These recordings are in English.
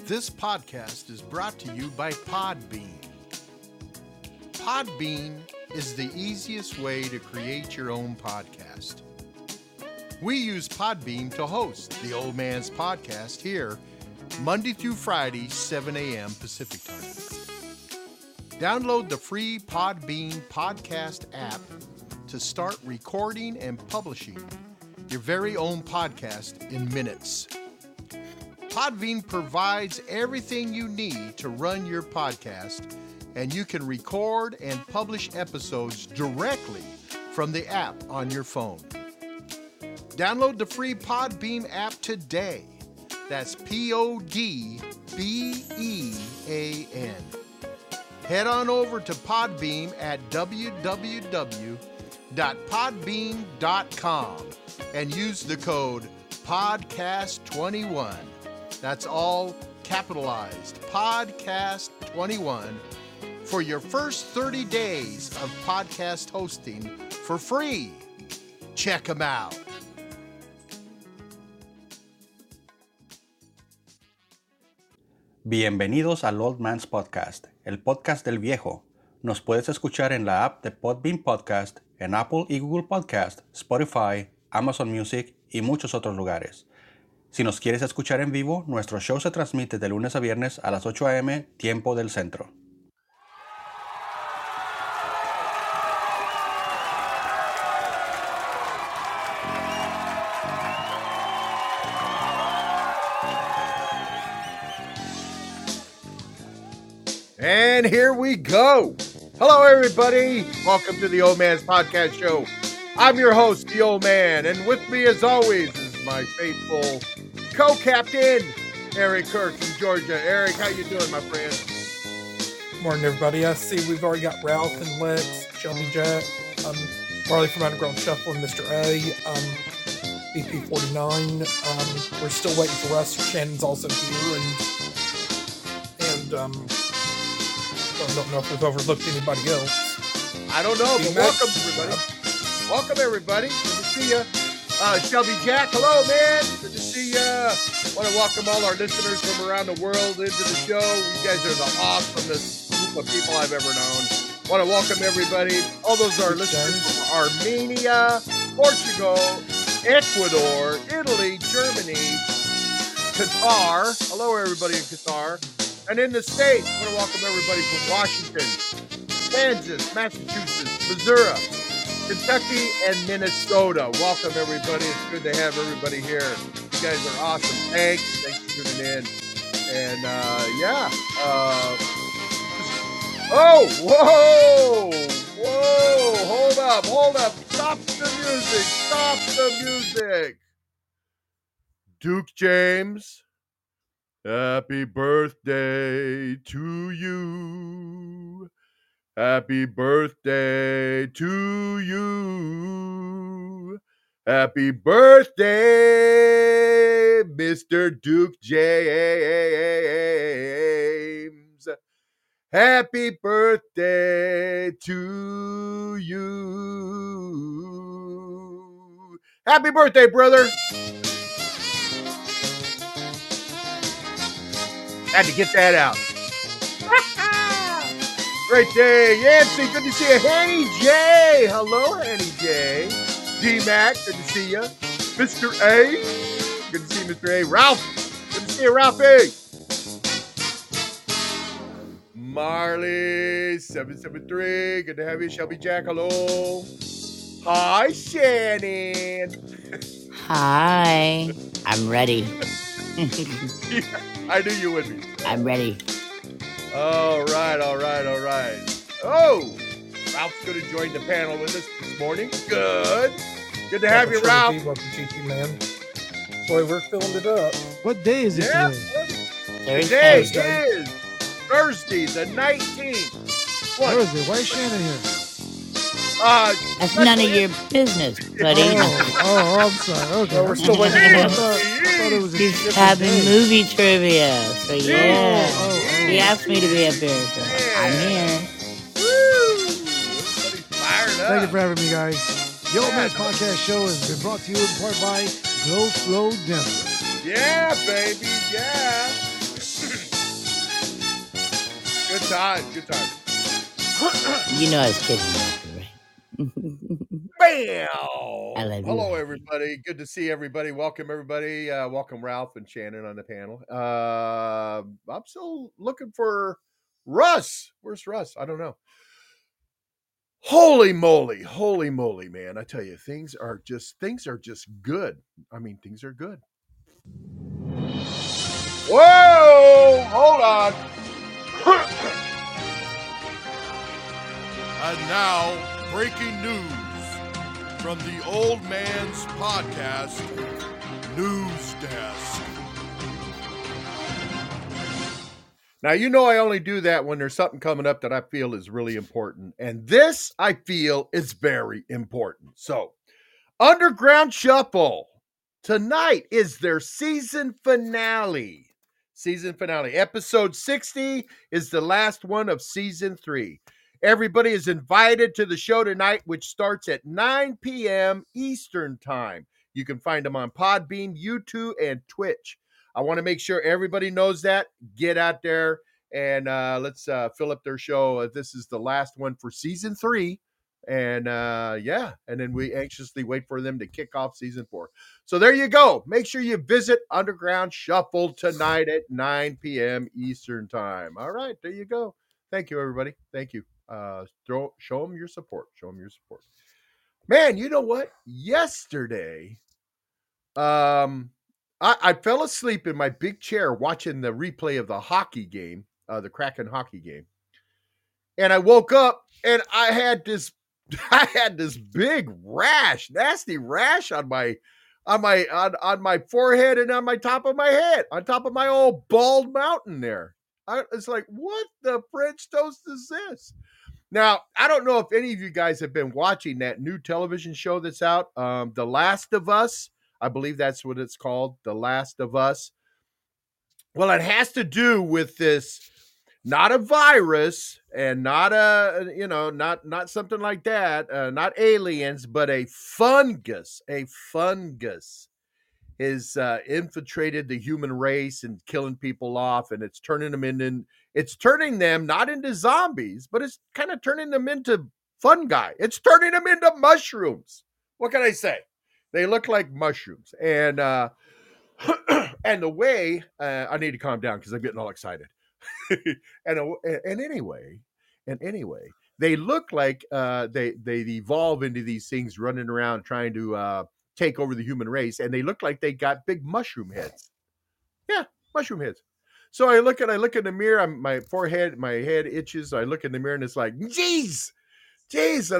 This podcast is brought to you by Podbean. Podbean is the easiest way to create your own podcast. We use Podbean to host the Old Man's Podcast here, Monday through Friday, 7 a.m. Pacific Time. Download the free Podbean podcast app to start recording and publishing your very own podcast in minutes. Podbean provides everything you need to run your podcast, and you can record and publish episodes directly from the app on your phone. Download the free Podbean app today. That's Podbean. Head on over to Podbean at www.podbean.com and use the code podcast21. That's all capitalized, podcast21, for your first 30 days of podcast hosting for free. Check them out. Bienvenidos al Old Man's Podcast, el podcast del viejo. Nos puedes escuchar en la app de Podbean Podcast, en Apple y Google Podcast, Spotify, Amazon Music y muchos otros lugares. Si nos quieres escuchar en vivo, nuestro show se transmite de lunes a viernes a las 8 a.m. tiempo del centro. And here we go. Hello, everybody. Welcome to the Old Man's Podcast Show. I'm your host, the Old Man, and with me, as always, is my faithful co-captain, Eric Kirk from Georgia. Eric, how you doing, my friend? Morning, everybody. I see we've already got Ralph and Lex, Shelby Jack, Marley from Underground Shuffle, and Mr. A, BP49. We're still waiting for Russ. Shannon's also here, and I don't know if we've overlooked anybody else. I don't know, but welcome, everybody. Welcome, everybody. Good to see you. Shelby Jack, hello, man. Good to see you. Want to welcome all our listeners from around the world into the show. You guys are the awesomest group of people I've ever known. Want to welcome everybody. All those are listeners from Armenia, Portugal, Ecuador, Italy, Germany, Qatar. Hello, everybody in Qatar. And in the States, I want to welcome everybody from Washington, Kansas, Massachusetts, Missouri, Kentucky, and Minnesota. Welcome, everybody. It's good to have everybody here. You guys are awesome. Thanks for tuning in. And, whoa. Hold up. Stop the music. Duke James, happy birthday to you. Happy birthday to you. Happy birthday, Mr. Duke James. Happy birthday to you. Happy birthday, brother. Had to get that out. Great day, Yancy. Good to see you. Hanny J. Hello, Hanny J. D-Mac. Good to see you. Mr. A. Good to see you, Mr. A. Ralph. Good to see you, Ralphie. Marley 773. Good to have you, Shelby Jack. Hello. Hi, Shannon. Hi. I'm ready. I knew you would be. I'm ready. All right. Oh, Ralph's going to join the panel with us this morning. Good to have you, Ralph. Welcome, GT man. Boy, we're filling it up. What day is it today? Today is Thursday, the 19th. What? Thursday. Why is Shannon here? That's none of your business, buddy. I'm sorry. Okay. Well, we're still waiting I for thought it was a He's different having day. movie trivia. So, yeah. He Oh. asked me to be up here, so I'm here. Woo! Everybody's fired up. Thank you for having me, guys. The Old Man's Podcast Show has been brought to you in part by Glow Flow Denver. Yeah, baby, yeah. Good time. Good time. You know I was kidding you, right? Bam! I love you. Hello, everybody. Good to see everybody. Welcome, everybody. Welcome, Ralph and Shannon on the panel. I'm still looking for Russ. Where's Russ? I don't know. Holy moly, man. I tell you, things are just good. I mean, things are good. Whoa! Hold on. And now, breaking news from the Old Man's Podcast News Desk. Now, you know I only do that when there's something coming up that I feel is really important. And this, I feel, is very important. So, Underground Shuffle. Tonight is their season finale. Episode 60 is the last one of season 3. Everybody is invited to the show tonight, which starts at 9 p.m. Eastern Time. You can find them on Podbean, YouTube, and Twitch. I want to make sure everybody knows that. Get out there and let's fill up their show. This is the last one for season 3. And and then we anxiously wait for them to kick off season 4. So there you go. Make sure you visit Underground Shuffle tonight at 9 p.m. Eastern Time. All right, there you go. Thank you, everybody. Thank you. Show them your support. Man, you know what? Yesterday, I fell asleep in my big chair watching the replay of the hockey game, the Kraken hockey game. And I woke up and I had this big rash, nasty rash on my forehead and on my top of my head, on top of my old bald mountain there. It's like, what the French toast is this? Now, I don't know if any of you guys have been watching that new television show that's out, The Last of Us. I believe that's what it's called, The Last of Us. Well, it has to do with this, not a virus and not not something like that, not aliens, but a fungus. A fungus has infiltrated the human race and killing people off, and it's turning them not into zombies, but it's kind of turning them into fungi. It's turning them into mushrooms. What can I say? They look like mushrooms. And and the way I need to calm down because I'm getting all excited. and anyway, they look like they evolve into these things running around trying to take over the human race, and they look like they got big mushroom heads. Yeah, mushroom heads. So I look in the mirror, my head itches. So I look in the mirror and it's like, geez, and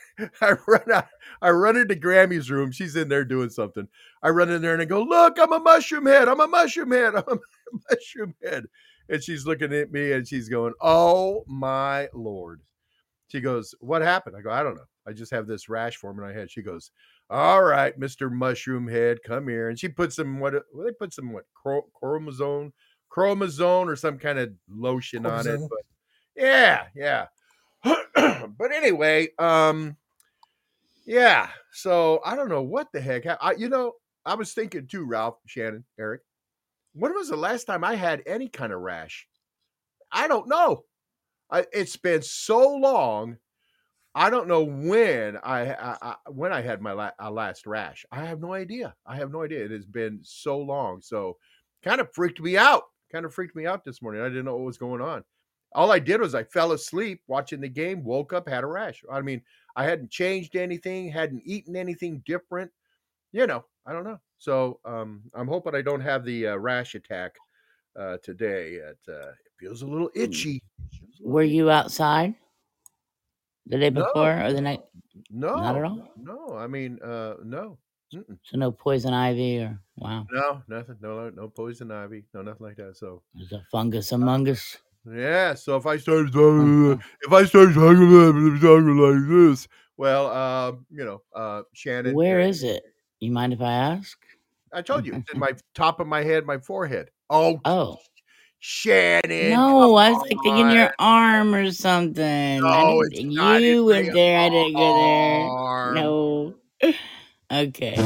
I run into Grammy's room. She's in there doing something. I run in there and I go, look, I'm a mushroom head. And she's looking at me and she's going, oh my Lord. She goes, what happened? I go, I don't know. I just have this rash forming on my head. She goes, all right, Mr. Mushroom Head, come here. And she puts some chromazone or some kind of lotion on it. But yeah. But anyway, yeah. So I don't know what the heck. I was thinking too, Ralph, Shannon, Eric. When was the last time I had any kind of rash? I don't know. It's been so long. I don't know when I had my last rash. I have no idea. It has been so long. So kind of freaked me out this morning. I didn't know what was going on. All I did was I fell asleep watching the game, woke up, had a rash. I mean, I hadn't changed anything, hadn't eaten anything different. I don't know. So I'm hoping I don't have the rash attack today. It feels a little itchy. Were you outside the day before or the night? No, not at all. No, I mean, no. Mm-mm. So no poison ivy or wow. No, nothing. No poison ivy. No, nothing like that. So there's a fungus among us. Yeah. So if I start talking like this, well, Shannon. Where is it? You mind if I ask? I told you, it's in my top of my head, my forehead. Oh. Shannon. No, I was like thinking your arm or something. No, it's not. You went there. I didn't go there. No. Okay.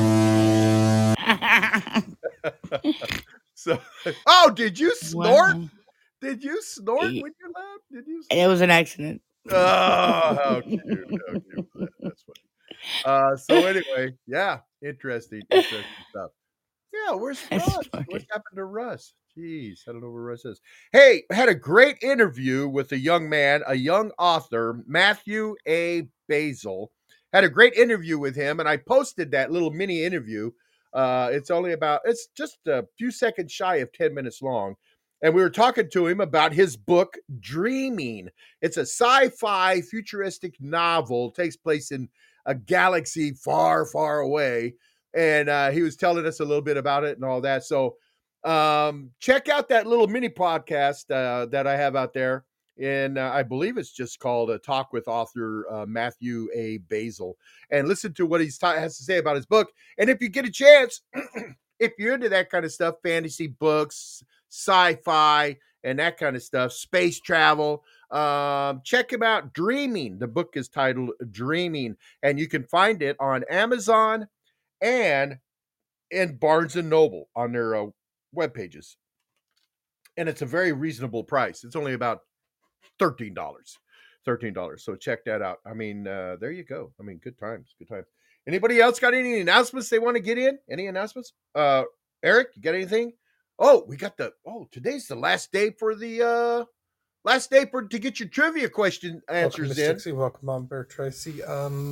So, did you snort? Wow. Did you snort when you laughed? Did you? It was an accident. Oh, how cute! How cute! That's funny. So anyway, yeah, interesting stuff. Yeah, where's Russ? What happened to Russ? Jeez, I don't know where Russ is. Hey, had a great interview with a young man, a young author, Matthew A. Basil. Had a great interview with him, and I posted that little mini interview. It's just a few seconds shy of 10 minutes long. And we were talking to him about his book, Dreaming. It's a sci-fi futuristic novel, takes place in a galaxy far, far away. And he was telling us a little bit about it and all that. So check out that little mini podcast that I have out there. And I believe it's just called A Talk with Author Matthew A. Basil. And listen to what he has to say about his book. And if you get a chance, if you're into that kind of stuff, fantasy books, sci-fi, and that kind of stuff, space travel, check him out. Dreaming. The book is titled Dreaming. And you can find it on Amazon and in Barnes and Noble on their web pages. And it's a very reasonable price. It's only about $13. So check that out. I mean, there you go. I mean, good times. Anybody else got any announcements they want to get in? Any announcements? Eric, you got anything? Oh, today's the last day to get your trivia question answers in. Trixie, welcome on, Bear Tracy.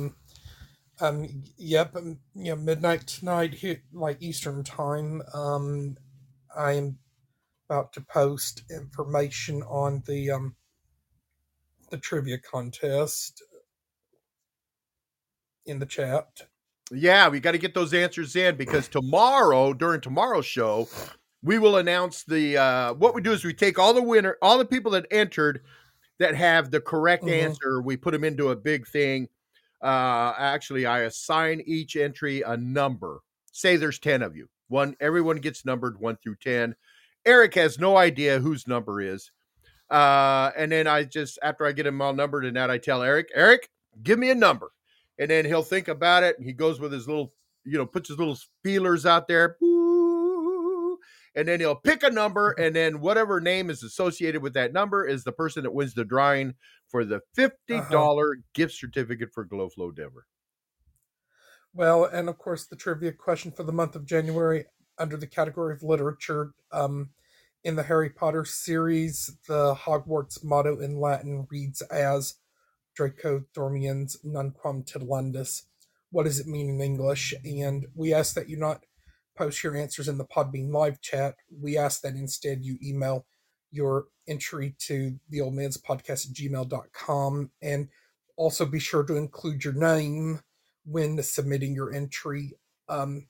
Midnight tonight here, like Eastern time. I am about to post information on the trivia contest in the chat. Yeah, we got to get those answers in because during tomorrow's show, we will announce what we do is we take all the people that entered that have the correct answer. We put them into a big thing. Actually, I assign each entry a number. Say there's 10 of you. Everyone gets numbered 1 through 10. Eric has no idea whose number is. And then after I get them all numbered and that, I tell Eric, give me a number. And then he'll think about it. And he goes with his little, puts his little feelers out there. And then he'll pick a number. And then whatever name is associated with that number is the person that wins the drawing for the $50 gift certificate for Glowflow Denver. Well, and of course, the trivia question for the month of January under the category of literature, in the Harry Potter series, the Hogwarts motto in Latin reads as Draco Dormiens Nunquam Titulundus. What does it mean in English? And we ask that you not post your answers in the Podbean live chat. We ask that instead you email your entry to theoldmanspodcast@gmail.com, and also be sure to include your name when submitting your entry. And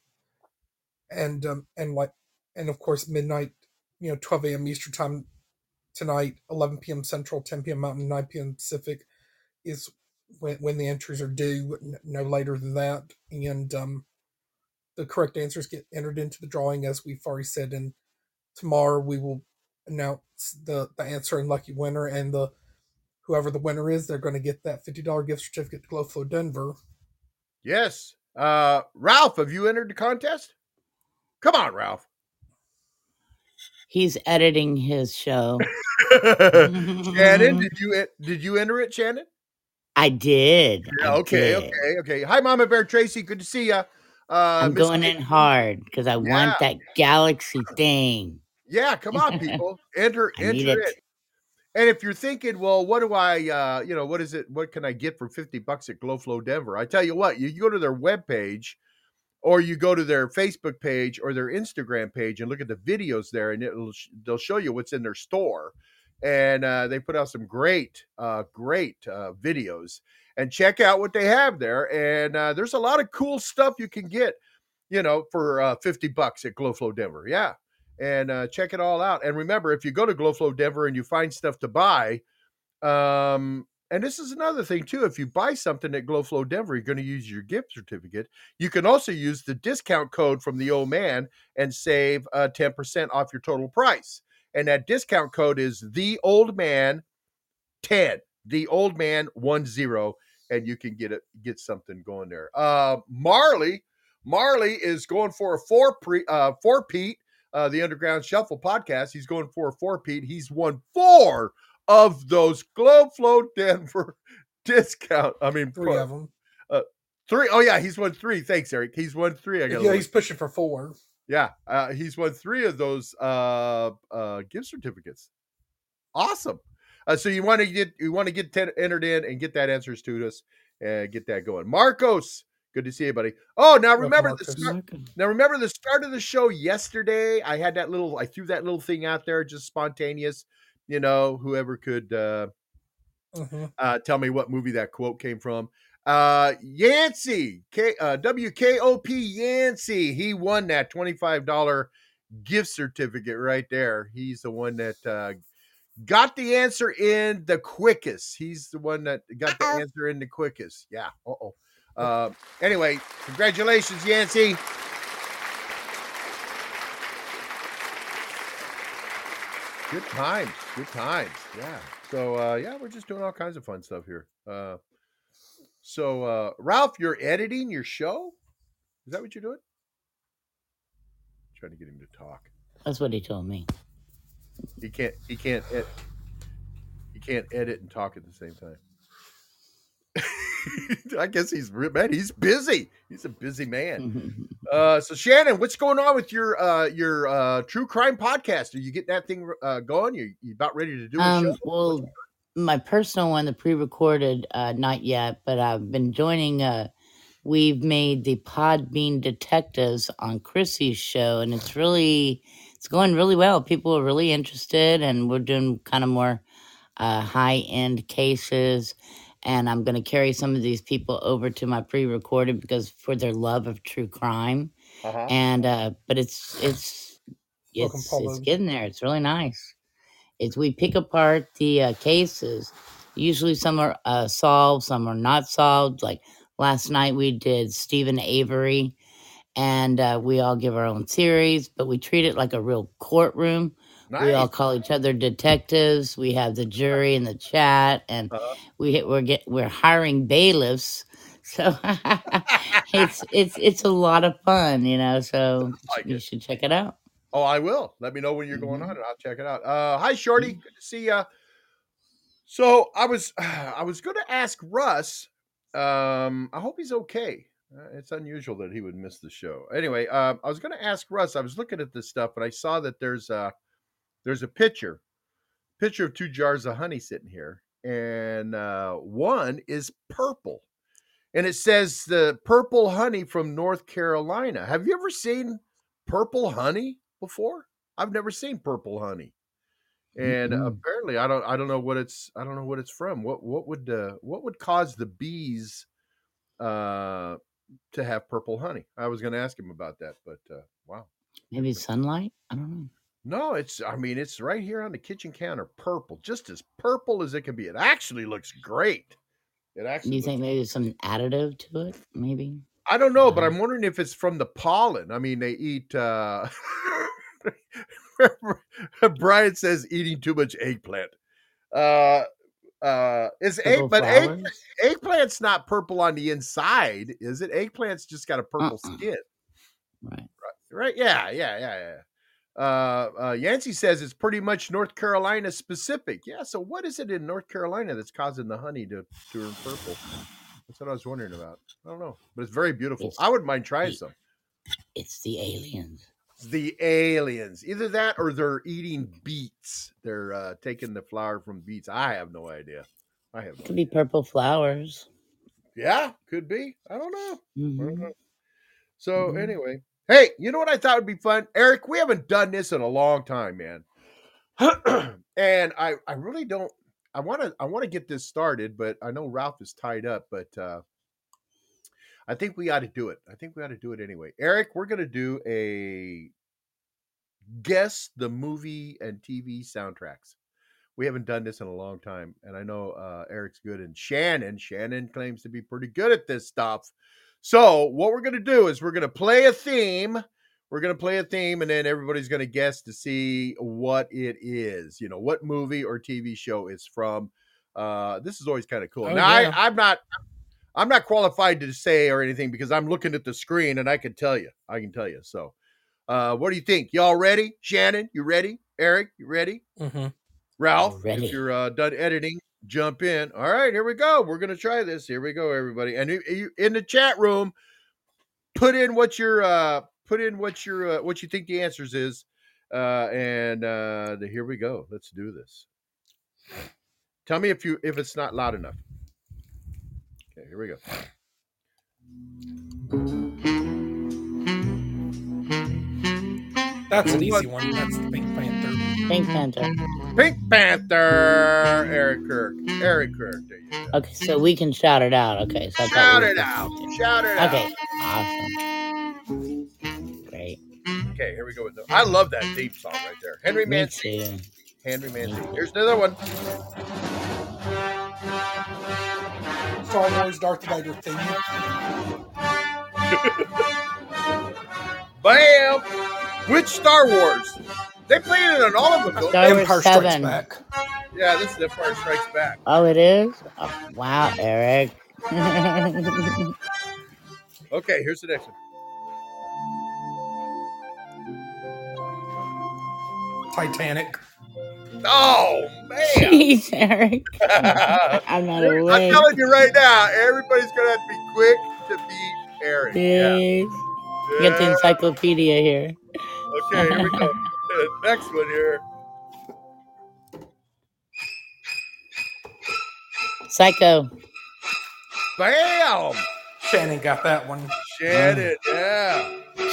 of course, midnight, 12 a.m. Eastern time tonight, 11 p.m. Central, 10 p.m. Mountain, 9 p.m. Pacific is when the entries are due, no later than that. And the correct answers get entered into the drawing, as we've already said. And tomorrow we will announce the answer and lucky winner, and whoever the winner is, they're going to get that $50 gift certificate to Glowflow Denver. Yes. Ralph, have you entered the contest? Come on, Ralph. He's editing his show. Shannon, did you enter it, Shannon? I did. Yeah, okay. Hi, Mama Bear Tracy. Good to see you. I'm going in hard because I want that galaxy thing. Yeah, come on, people. Enter it. And if you're thinking, well, what do I, what is it? What can I get for $50 at Glowflow Denver? I tell you what, you go to their webpage, or you go to their Facebook page or their Instagram page and look at the videos there, and they'll show you what's in their store. And they put out some great videos. And check out what they have there. And there's a lot of cool stuff you can get, for $50 at Glowflow Denver. Yeah. And check it all out. And remember, if you go to Glowflow Denver and you find stuff to buy, and this is another thing too, if you buy something at Glowflow Denver, you're going to use your gift certificate. You can also use the discount code from the old man and save 10% off your total price. And that discount code is the old man 10, the old man 10, and you can get something going there. Marley is going for a four-peat. the Underground Shuffle podcast. He's going for a 4-peat. He's won 4 of those Globe Flow Denver discount. I mean, 3 of them. 3. Oh yeah, he's won 3. Thanks, Eric. He's won 3. He's pushing for 4. Yeah, he's won 3 of those gift certificates. Awesome. So you want to get entered in and get that answers to us and get that going. Marcos, good to see you, buddy. Oh, now remember the start of the show yesterday. I threw that little thing out there, just spontaneous. Whoever could tell me what movie that quote came from. Yancey, WKOP Yancey, he won that $25 gift certificate right there. He's the one that got the answer in the quickest. He's the one that got the answer in the quickest. Yeah. Anyway, congratulations, Yancey. Good times. Yeah. So, we're just doing all kinds of fun stuff here. So, Ralph, you're editing your show? Is that what you're doing? I'm trying to get him to talk. That's what he told me. He can't edit and talk at the same time. I guess he's busy. He's a busy man. So Shannon, what's going on with your true crime podcast? Are you getting that thing going? You about ready to do a show? Well, my personal one, the pre-recorded, not yet, but I've been joining. We've made the Podbean Detectives on Chrissy's show, and it's going really well. People are really interested, and we're doing kind of more high-end cases. And I'm going to carry some of these people over to my pre-recorded because for their love of true crime. And but it's getting there. It's really nice. We pick apart the cases. Usually some are solved, some are not solved. Like last night we did Stephen Avery, and we all give our own theories, but we treat it like a real courtroom. Nice. We all call each other detectives. We have the jury in the chat, and we're hiring bailiffs. So it's a lot of fun, So you should check it out. Oh, I will. Let me know when you're going on, and I'll check it out. Hi, Shorty. Good to see you. So I was going to ask Russ. I hope he's okay. It's unusual that he would miss the show. Anyway, I was going to ask Russ. I was looking at this stuff, and I saw that there's a picture of 2 jars of honey sitting here, and one is purple, and it says the purple honey from North Carolina. Have you ever seen purple honey before? I've never seen purple honey, and apparently I don't know what it's from. What would cause the bees to have purple honey? I was going to ask him about that, but wow, maybe sunlight. I don't know. No, it's right here on the kitchen counter, purple, just as purple as it can be. It actually looks great. Do you think maybe there's some additive to it? Maybe. I don't know, but I'm wondering if it's from the pollen. I mean, they eat. Brian says eating too much eggplant. Eggplant's not purple on the inside, is it? Eggplant's just got a purple skin. Right. Yeah. Yancey says it's pretty much North Carolina specific. Yeah. So what is it in North Carolina that's causing the honey to turn purple? That's what I was wondering about. I don't know, but it's very beautiful. I wouldn't mind trying some. It's the aliens. The aliens. Either that or they're eating beets. They're taking the flower from beets. I have no idea. Could be purple flowers. Yeah, could be. I don't know. I don't know. So anyway. Hey, you know what I thought would be fun? Eric, we haven't done this in a long time, man. And I really don't. I want to get this started, but I know Ralph is tied up, but I think we ought to do it. I think we ought to do it anyway. Eric, we're going to do a guess the movie and TV soundtracks. We haven't done this in a long time, and I know Eric's good, and Shannon claims to be pretty good at this stuff. So what we're going to do is we're going to play a theme. And then everybody's going to guess to see what it is. What movie or TV show it's from. This is always kind of cool. I'm not qualified to say or anything because I'm looking at the screen and I can tell you. So What do you think? Y'all ready? Shannon, you ready? Eric, you ready? Mm-hmm. Ralph, Ready. if you're done editing, jump in. All right, here we go. We're gonna try this. Here we go, everybody. And you in the chat room, put in what you think the answers is, and here we go. Let's do this. Tell me if it's not loud enough. Okay, here we go. That's an easy one. That's the Pink Panther. Pink Panther. Pink Panther. Eric Kirk. There you go. Okay, so we can shout it out. Okay, so Shout it out. Okay, awesome. Great. Okay, here we go with I love that theme song right there. Henry Me Mancini. too. Henry Mancini. Here's another one. Star Wars Darth Vader theme. Bam! Which Star Wars? They played it on all of them. Don't Star they? Wars Empire Strikes 7. Back. Yeah, this is Empire Strikes Back. Oh, it is? Oh, wow, Eric. Okay, here's the next one. Titanic. Oh, man. Jeez, Eric. I'm not I'm awake. telling you right now, everybody's going to have to be quick to beat Eric. Jeez. Yeah. Get the encyclopedia here. Okay, here we go. Next one here. Psycho. Bam! Shannon got that one. Shannon, yeah.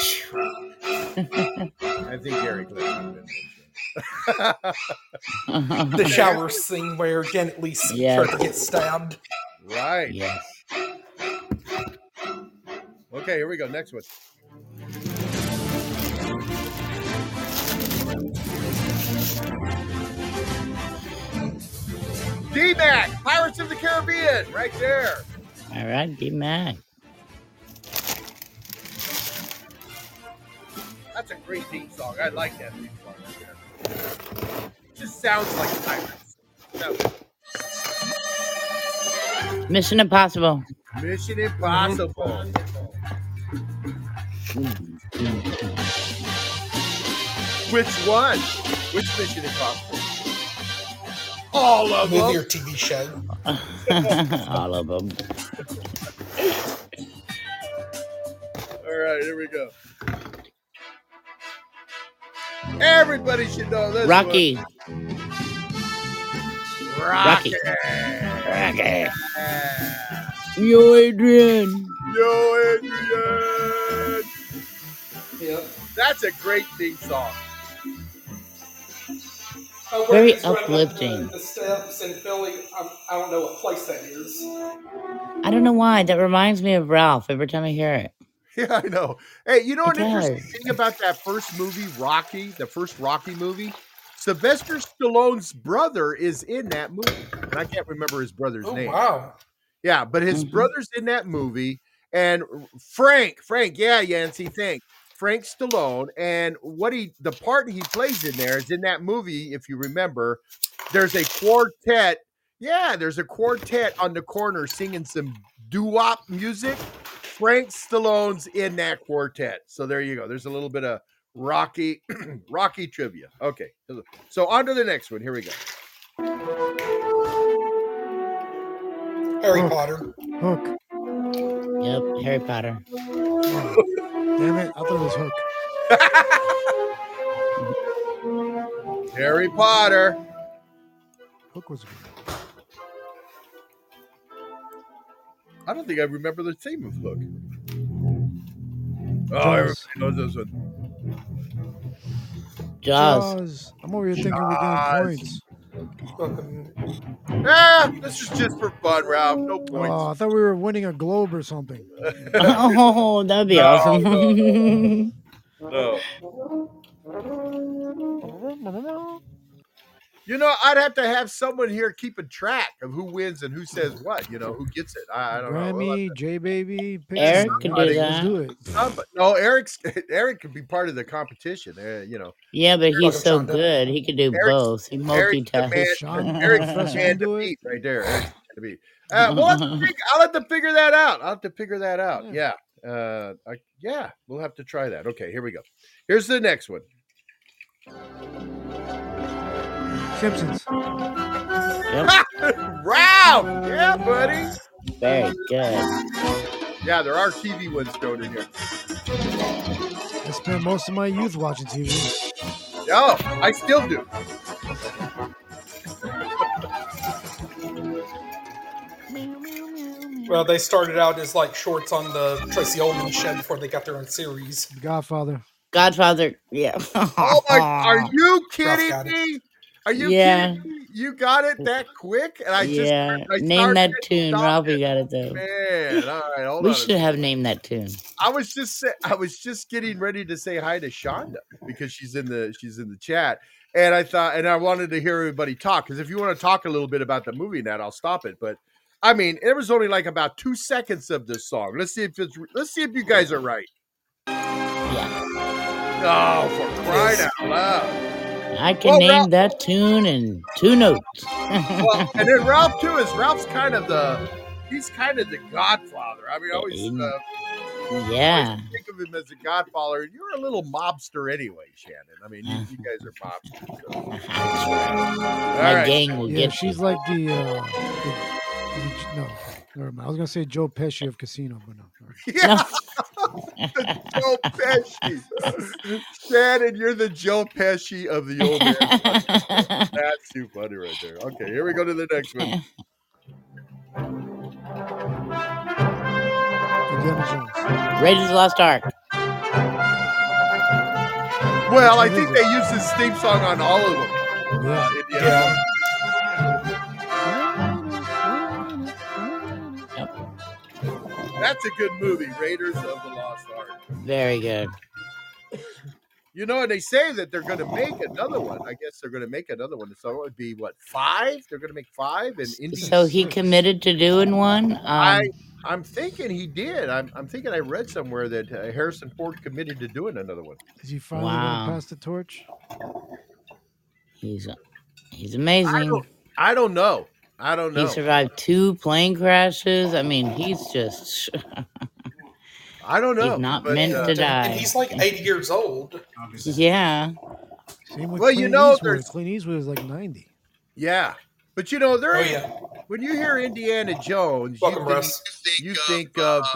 I think Eric listened to it. The shower scene where Janet Leigh Yeah. tried to get stabbed. Right. Yes. Okay, here we go. Next one. D-Mac, Pirates of the Caribbean, right there. All right, be mad. That's a great theme song. I like that theme song right there. Just sounds like Pirates. Mission Impossible. Mission Impossible. Which one? Which Mission Impossible? All of them. Movie or TV show. All of them. All right, here we go. Everybody should know this Rocky. one. Rocky. Rocky. Rocky. Yo, Adrian. Yo, Adrian. Yep. That's a great theme song. Very uplifting. The steps in Philly. I don't know what place that is. I don't know why. That reminds me of Ralph every time I hear it. Yeah, I know. Hey, you know It an interesting does. thing about that first movie, Rocky, the first Rocky movie? Sylvester Stallone's brother is in that movie. And I can't remember his brother's Oh, name. wow. Yeah, but his brother's in that movie. And Frank, yeah, Yancey, Frank Stallone. And the part he plays in there is in that movie, if you remember, there's a quartet. Yeah, there's a quartet on the corner singing some doo-wop music. Frank Stallone's in that quartet. So there you go. There's a little bit of Rocky trivia. Okay. So on to the next one. Here we go. Harry Potter. Hook. Yep, Harry Potter. Damn it. I thought it was Hook. Harry Potter. Hook was good. I don't think I remember the theme of Hook. Oh, everybody knows this one. Jaws. I'm over here thinking we're getting points. This is just for fun, Ralph. No Oh, points. I thought we were winning a globe or something. Oh, that'd be awesome. No. You know, I'd have to have someone here keeping track of who wins and who says what. You know, who gets it. I don't know. Grammy, J Baby, Eric can do let's that. do it. No, Eric could be part of the competition. You know, Yeah, but he's so Shonda. good. He could do Eric's- both. He Eric's the man. multitasks. Sean, Eric's the Professor man can do to it. beat right there. Eric's the man to beat. I'll have to figure that out. Yeah. Yeah, we'll have to try that. Okay, here we go. Here's the next one. Simpsons. Ralph! Yeah, buddy. Very good. Yeah, there are TV ones thrown in here. I spent most of my youth watching TV. Oh, I still do. Well, they started out as like shorts on the Tracy Ullman show before they got their own series. Godfather. Godfather, yeah. Oh my! Are you Ralph kidding got it. me? Are you Yeah. kidding me? You got it that quick? And I Yeah. I Name started that it, tune. stopped Ralphie it. got it though. Man, all right, hold We on. should have named that tune. I was just getting ready to say hi to Shonda because she's in the chat, and I wanted to hear everybody talk, because if you want to talk a little bit about the movie, Nat, I'll stop it. But I mean, it was only like about 2 seconds of this song. Let's see if you guys are right. Yeah. Oh, for crying out loud! I can Well, name Ralph- that tune in 2 notes. Well, and then Ralph too Ralph's kind of the godfather. I mean, I always Yeah. think of him as a godfather. You're a little mobster anyway, Shannon. I mean, you guys are mobsters. So. My right. gang will Yeah, get she's you. like the no, never mind. I was gonna say Joe Pesci of Casino, but no. Yeah, the Joe Pesci. Shannon, you're the Joe Pesci of the old man. That's too funny right there. Okay, here we go to the next one. Indiana Jones. Raiders of the Lost Ark. Well, I Which one think is they use this theme song on all of them. Yeah. Indiana. That's a good movie, Raiders of the Lost Ark. Very good. You know, and they say that they're going to make another one. I guess they're going to make another one. So it would be, what, 5? They're going to make 5? And Indy So he 6. committed to doing one? I'm thinking he did. I'm thinking I read somewhere that Harrison Ford committed to doing another one. Is he finally Wow. gonna pass the torch? He's amazing. I don't know. He survived 2 plane crashes. I mean, he's just I don't know. he's not but, meant to die. And he's like 80 years old. Yeah. Same with Well, Clint you know, Eastwood. there's- Clint Eastwood is like 90. Yeah. But, you know, Oh, yeah. when you hear Indiana Jones, Welcome, Russ. you think of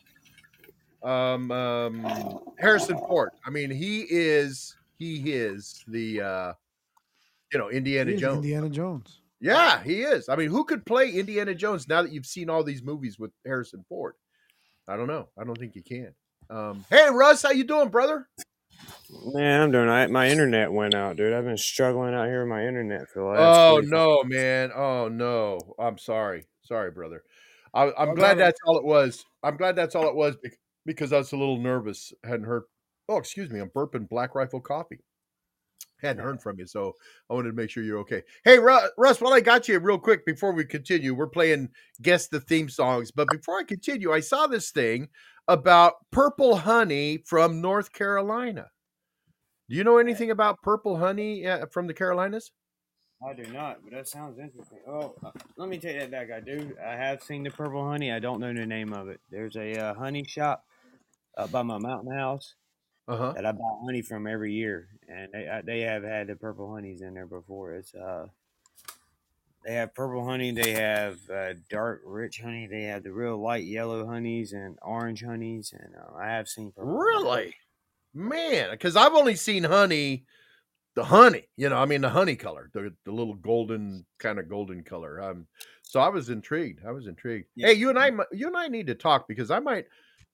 Harrison Ford. I mean, he is the Indiana He is Jones. Indiana Jones. Yeah, he is. I mean, who could play Indiana Jones now that you've seen all these movies with Harrison Ford? I don't know. I don't think you can. Hey, Russ, how you doing, brother? Man, I'm doing all right. My internet went out, dude. I've been struggling out here with my internet for the last Oh 45 no, man. Oh no. I'm sorry. Sorry, brother. I'm glad that's all it was. I'm glad that's all it was because I was a little nervous. Hadn't heard. Oh, excuse me. I'm burping Black Rifle coffee. Hadn't heard from you, so I wanted to make sure you're okay. Hey, Russ, while I got you real quick before we continue, we're playing Guess the Theme songs. But before I continue, I saw this thing about purple honey from North Carolina. Do you know anything about purple honey from the Carolinas? I do not, but that sounds interesting. Oh, let me take that back. I have seen the purple honey. I don't know the name of it. There's a honey shop up by my mountain house Uh-huh. that I buy honey from every year, and they have had the purple honeys in there before. It's they have purple honey, they have dark rich honey, they have the real light yellow honeys and orange honeys, and I have seen purple honey. Really? Man, because I've only seen honey, the honey, the honey color, the little golden color. So I was intrigued. Yeah. Hey, you and I need to talk, because I might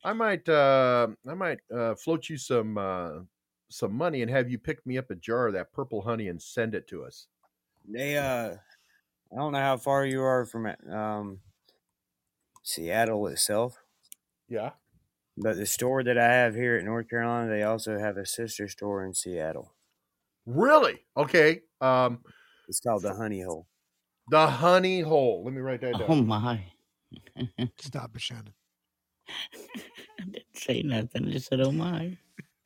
float you some money and have you pick me up a jar of that purple honey and send it to us. They I don't know how far you are from Seattle itself, Yeah. but the store that I have here at North Carolina, they also have a sister store in Seattle. Really? Okay. It's called the Honey Hole. The Honey Hole. Let me write that down. Oh my. Stop it, Shannon. I didn't say nothing. I just said, oh my.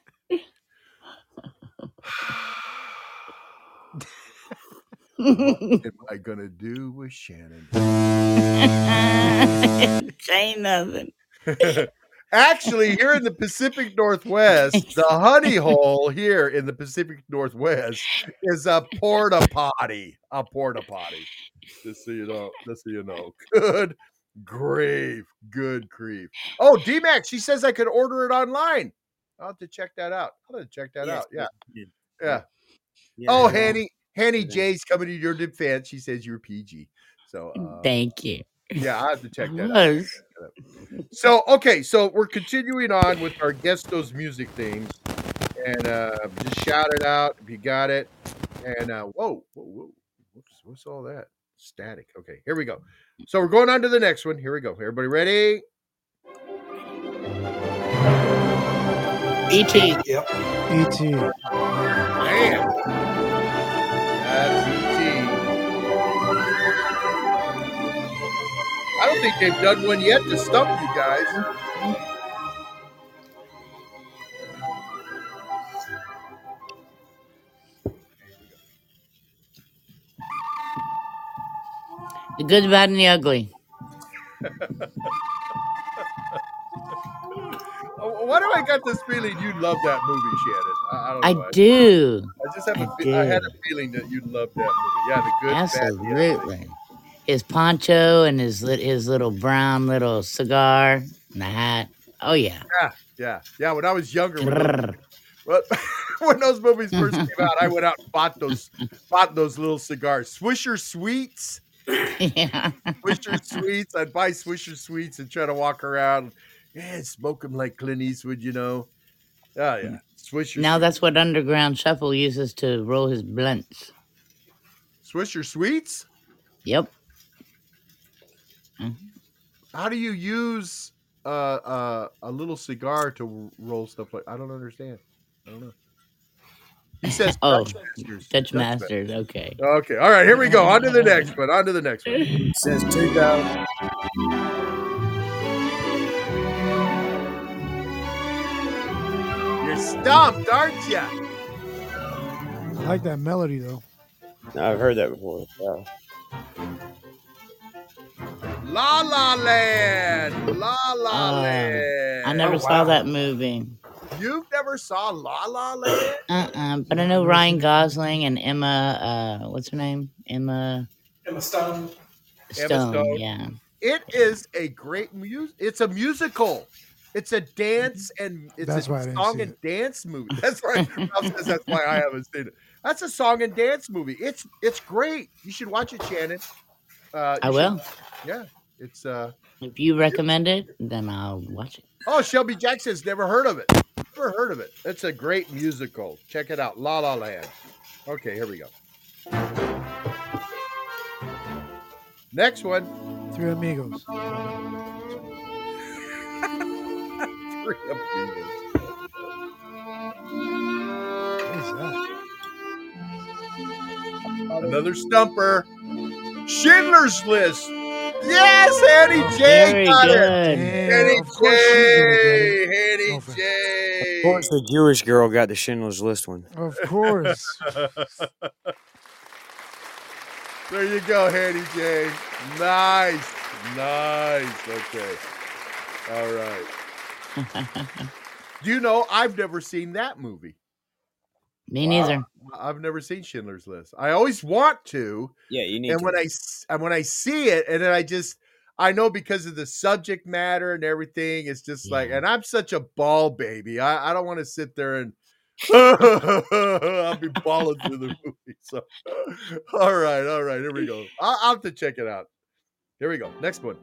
What am I gonna do with Shannon? Say nothing. Actually, here in the Pacific Northwest, the honey hole here in the Pacific Northwest is a porta potty. A porta potty. Just so you know. Just so you know. Good grief. Good grief. Oh, D-Max, she says I could order it online. I'll have to check that out. I'll have to check that out. Yeah. Yeah. Oh, Hanny J's coming to your defense. She says you're PG. So Thank you. yeah, I have to check that out. Was. So okay, so we're continuing on with our Guest Those Music themes. And just shout it out if you got it. And whoa. What's all that? Static. Okay, here we go. So we're going on to the next one. Here we go. Everybody ready? E.T. Yep. E.T. Man. That's E.T. I don't think they've done one yet to stump you guys. The Good, the Bad, and the Ugly. Why do I got this feeling you love that movie, Shannon? I don't know. I do. I just have I I had do. a feeling that you loved that movie. Yeah, the good, bad, and the ugly. Absolutely. His poncho and his little brown little cigar and the hat. Oh yeah. Yeah. When I was younger, when those movies first came out, I went out and bought those little cigars, Swisher Sweets. Yeah. Swisher Sweets. I'd buy Swisher Sweets and try to walk around, and smoke them like Clint Eastwood, you know. Oh yeah, Swisher. Now that's what Underground Shuffle uses to roll his blunts. Swisher Sweets. Yep. How do you use a little cigar to roll stuff like? I don't understand. I don't know. He says Oh, Dutch Masters. Dutch Masters. Okay. Okay. All right. Here we go. On to the next one. Since 2000. You're stumped, aren't you? I like that melody though. I've heard that before. Yeah. La La Land. La La Land. I never saw that movie. You've never saw La La Land? But I know Ryan Gosling and Emma. What's her name? Emma Stone. Stone. Yeah. It is a great music. It's a musical. It's a dance and it's That's why I a didn't song see and it. dance movie. That's right. That's why I haven't seen it. That's a song and dance movie. It's great. You should watch it, Shannon. I will. Yeah. It's If you recommend it, then I'll watch it. Oh, Shelby Jackson's never heard of it. Never heard of it. It's a great musical. Check it out. La La Land. Okay, here we go. Next one. Three Amigos. Three Amigos. What is that? Another stumper. Schindler's List. Yes, Annie J Very got it. good. Annie Of course she's gonna get J. it. Annie Okay. J. Of course, the Jewish girl got the Schindler's List one. Of course. There you go, Handy J. Nice. Okay. All right. You know, I've never seen that movie. Me neither. I've never seen Schindler's List. I always want to, Yeah, you need and to. when I see it, and then I know because of the subject matter and everything, it's just like, and I'm such a ball baby. I don't want to sit there and I'll be balling through the movie. So, all right, here we go. I'll have to check it out. Here we go. Next one.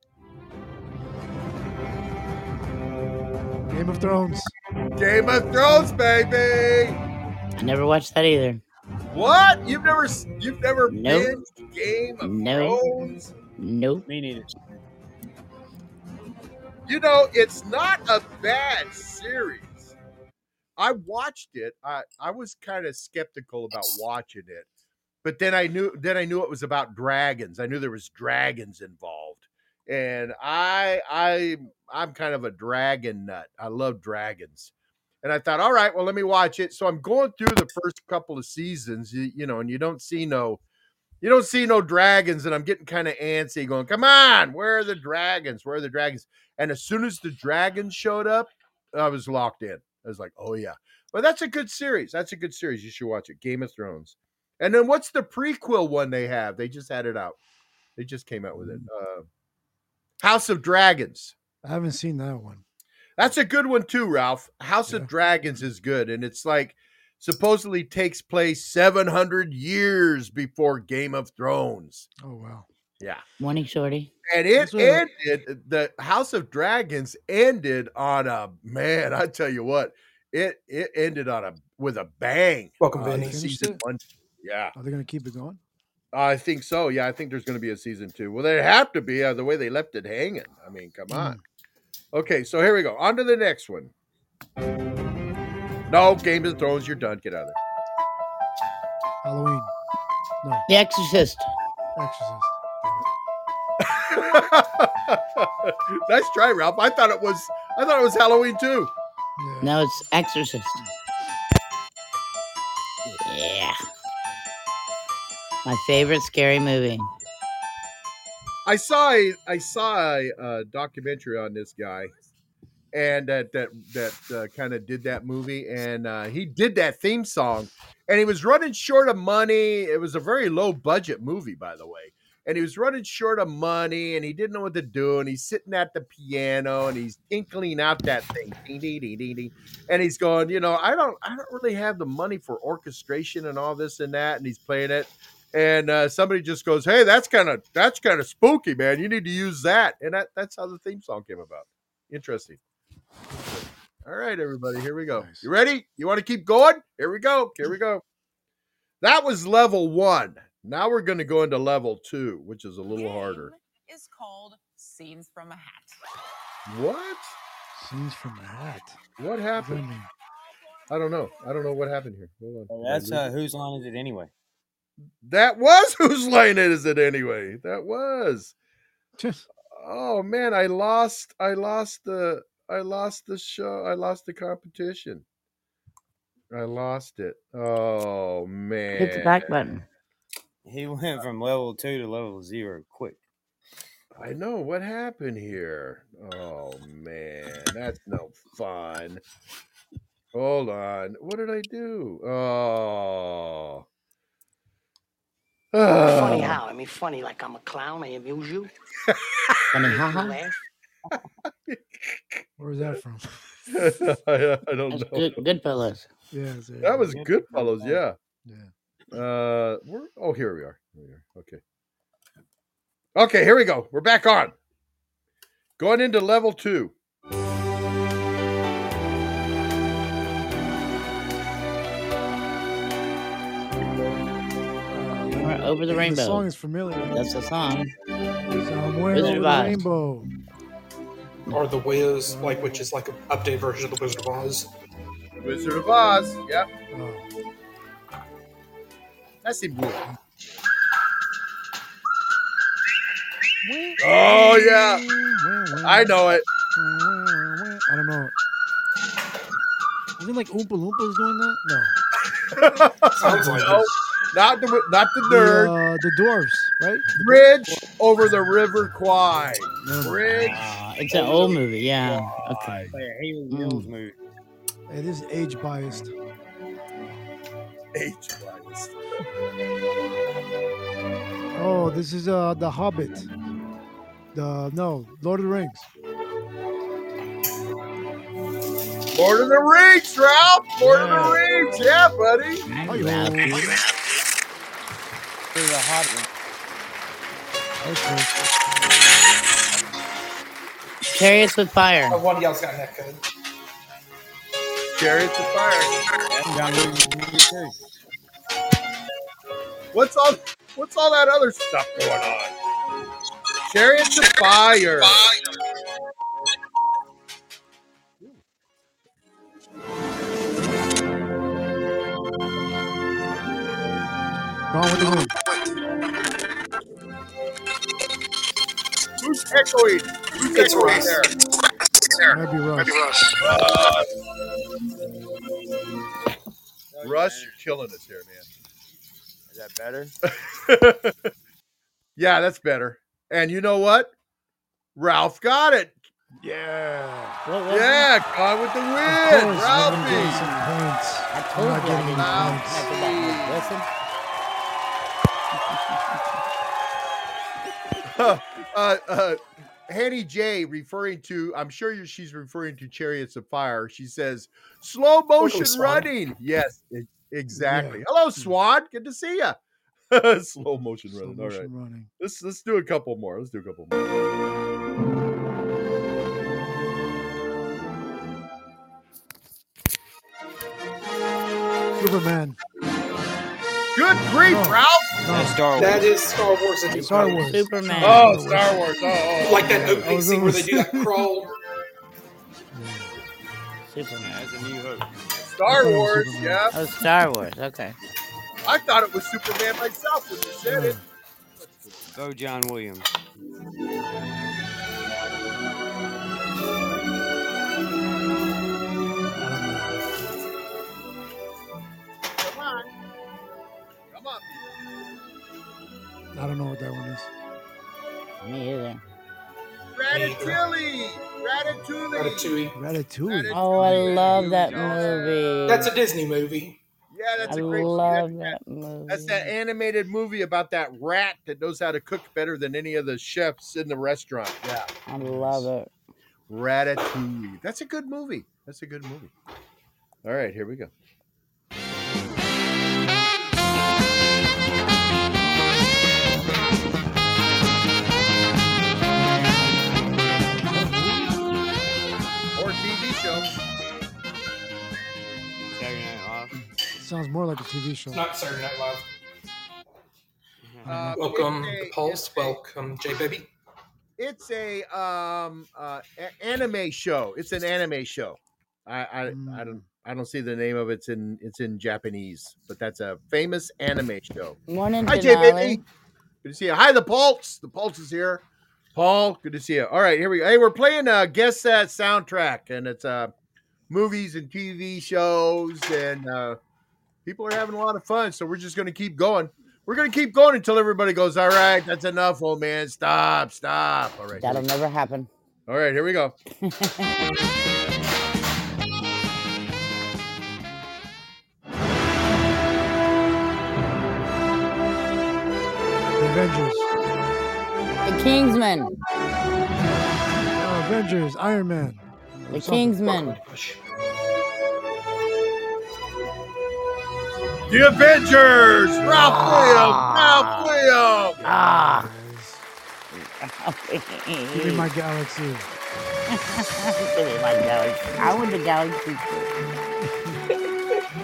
Game of Thrones. Game of Thrones, baby. I never watched that either. What? You've never Nope. binged Game of Nope. Thrones? Nope. Me neither. You know, it's not a bad series. I watched it. I was kind of skeptical about watching it, but then I knew it was about dragons. I knew there was dragons involved, and I'm kind of a dragon nut. I love dragons, and I thought, all right, well, let me watch it. So I'm going through the first couple of seasons, you know, and you don't see no you don't see no dragons, and I'm getting kind of antsy, going, "Come on, where are the dragons? Where are the dragons?" And as soon as the dragons showed up, I was locked in. I was like, "Oh yeah." But that's a good series. That's a good series. You should watch it. Game of Thrones. And then what's the prequel one they have? They just had it out. They just came out with it. House of Dragons. I haven't seen that one. That's a good one too, Ralph. House of Dragons is good, and it's like supposedly takes place 700 years before Game of Thrones. Oh wow. Yeah. Morning, Shorty. And it ended, the House of Dragons ended on a, man, I tell you what, it ended on with a bang. Welcome, Vinny. Season 1. Yeah. Are they going to keep it going? I think so. Yeah, I think there's going to be a season 2. Well, they have to be the way they left it hanging. I mean, come on. Okay, so here we go. On to the next one. No, Game of Thrones, you're done. Get out of there. Halloween. No. The Exorcist. Exorcist. Nice try, Ralph. I thought it was Halloween too. Yeah. No, it's Exorcist. Yeah. My favorite scary movie. I saw a documentary on this guy, and that kind of did that movie, and he did that theme song, and he was running short of money. It was a very low budget movie, by the way. And he was running short of money, and he didn't know what to do. And he's sitting at the piano, and he's tinkling out that thing, ding, ding, ding, ding, ding. And he's going, I don't really have the money for orchestration and all this and that. And he's playing it, and somebody just goes, "Hey, that's kind of spooky, man. You need to use that." And that's how the theme song came about. Interesting. All right, everybody, here we go. Nice. You ready? You want to keep going? Here we go. That was level 1. Now we're going to go into level 2, which is a little harder. Is called Scenes from a Hat. What? Scenes from a Hat. What happened? I don't know. I don't know what happened here. Hold on. That's Whose Line Is It Anyway? That was Whose Line Is It Anyway? That was. Oh man, I lost the show. I lost the competition. I lost it. Oh man. Hit the back button. He went from level 2 to level 0 quick. I know what happened here. Oh man, that's no fun. Hold on. What did I do? Oh. Funny how? I mean, funny like I'm a clown. I amuse you. Funny how? Where's that from? I don't know. Goodfellas. Yeah, that was Goodfellas. Yeah. Yeah. Here we are. Okay, here we go. We're back on. Going into level 2. Over the Rainbow. The song is familiar. That's the song. Somewhere over the rainbow. Or The Wiz, which is like an updated version of The Wizard of Oz. Wizard of Oz, yeah. Oh. That's it. Oh yeah, I know it. I don't know it. Isn't like Oompa Loompas doing that? No. Sounds like no, not the nerd. The dwarves, right? Bridge over the River Kwai. Bridge. It's an old movie, yeah. Okay. Like a Haley Mills movie. It is age biased. Age biased. Oh, this is The Hobbit. Lord of the Rings. Lord of the Rings, Ralph. Lord of the Rings, yeah, buddy. Through the Hobbit. Okay. Chariots with Fire. One of y'all's got that good. Chariots of Fire. What's all that other stuff going on? Chariots of Fire. Gone with the Wind. Who's echoing? Who's echoing there? Might be Russ. Russ, you're killing us here, man. Is that better? Yeah, that's better. And you know what? Ralph got it. Yeah. What was Yeah, gone with the Of win. course, Ralphie. I'm getting some points. I I'm told not you I getting didn't any know. points. I forgot my listen. Hanny J referring to, I'm sure she's referring to Chariots of Fire. She says, slow motion Swan. running. Yes, exactly. Yeah. Hello, Swan. Good to see you. Slow motion Slow running. All right. motion running. Let's do a couple more. Superman. Good grief, No. Ralph. That's Star Wars. That is Star Wars. A New Star Hope. Wars. Superman. Oh, Star Wars. Oh. Like that I opening was scene where they almost- do that crawl. Superman. That's a New Hope. Star Wars. Superman. Yeah. Oh, Star Wars. Okay. I thought it was Superman myself when you said it. Go John Williams. Come on. I don't know what that one is. Me either. Ratatouille. Ratatouille. Oh, I love that movie. That's a Disney movie. Yeah, that's I a great love that movie. That's that animated movie about that rat that knows how to cook better than any of the chefs in the restaurant. Yeah. I love it. Ratatouille. That's a good movie. All right, here we go. Or TV show. Saturday Night Live. Sounds more like a TV show. Not Saturday Night Live. it's Welcome, a- the Pulse. Welcome, J Baby. It's a anime show. It's an anime show. I don't see the name of it. It's in Japanese, but that's a famous anime show. Morning, Hi, Jay, Denali. baby. Good to see you. Hi, the Pulse. The Pulse is here. Paul, good to see you. All right, here we go. Hey, we're playing Guess That Soundtrack, and it's movies and TV shows, and people are having a lot of fun, so we're just going to keep going. We're going to keep going until everybody goes, all right, that's enough, old man. Stop. All right. That'll never happen. All right, here we go. The Avengers. The Kingsman. Avengers. Iron Man. The Kingsman. The Avengers! Ralph Williams! Ah. Give me my galaxy. Give me my galaxy. I want the galaxy too.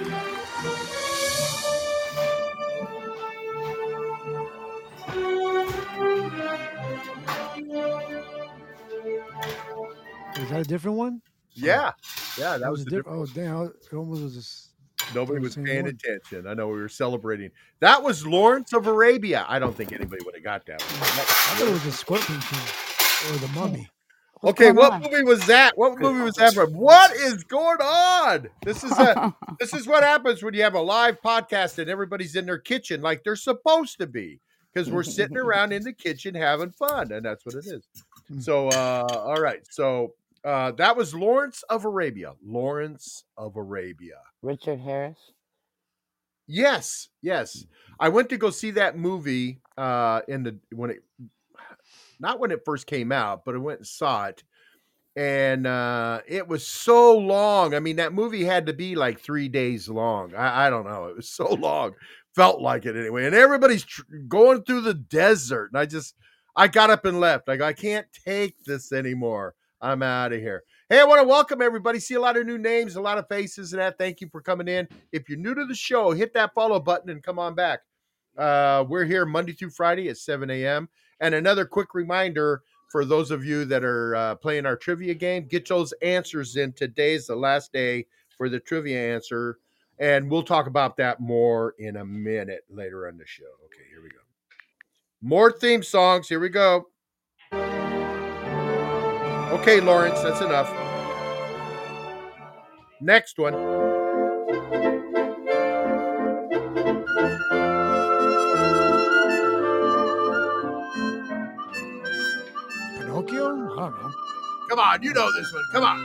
Is that a different one? Yeah, that was a the different. Oh damn! It almost was just. Nobody the was same paying one. attention. I know we were celebrating. That was Lawrence of Arabia. I don't think anybody would have got that one. I thought it was the Scorpion King or the Mummy. Okay, going what on? movie was that? What movie was that from? What is going on? This is what happens when you have a live podcast and everybody's in their kitchen like they're supposed to be, because we're sitting around in the kitchen having fun, and that's what it is. So, all right. So that was Lawrence of Arabia. Lawrence of Arabia. Richard Harris. Yes. I went to go see that movie not when it first came out, but I went and saw it. And it was so long. I mean, that movie had to be like 3 days long. I don't know. It was so long. Felt like it anyway. And everybody's going through the desert. And I got up and left. Like, I can't take this anymore. I'm out of here. Hey, I want to welcome everybody. See a lot of new names, a lot of faces and that. Thank you for coming in. If you're new to the show, hit that follow button and come on back. We're here Monday through Friday at 7 a.m. And another quick reminder for those of you that are playing our trivia game, get those answers in. Today's the last day for the trivia answer. And we'll talk about that more in a minute later on the show. Okay, here we go. More theme songs. Here we go. Okay, Lawrence, that's enough. Next one. Come on, you know this one. Come on.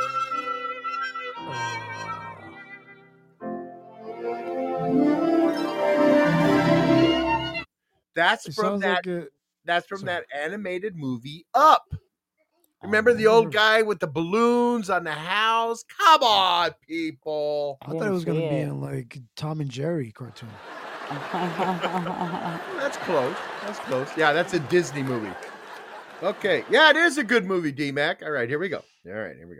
That's It from sounds that. like a. That's from Sorry. that animated movie Up. Remember the old guy with the balloons on the house? Come on, people. I thought it was gonna be in like Tom and Jerry cartoon. That's close. That's close. Yeah, that's a Disney movie. Okay. Yeah, it is a good movie, D-Mac. All right, here we go. All right, here we go.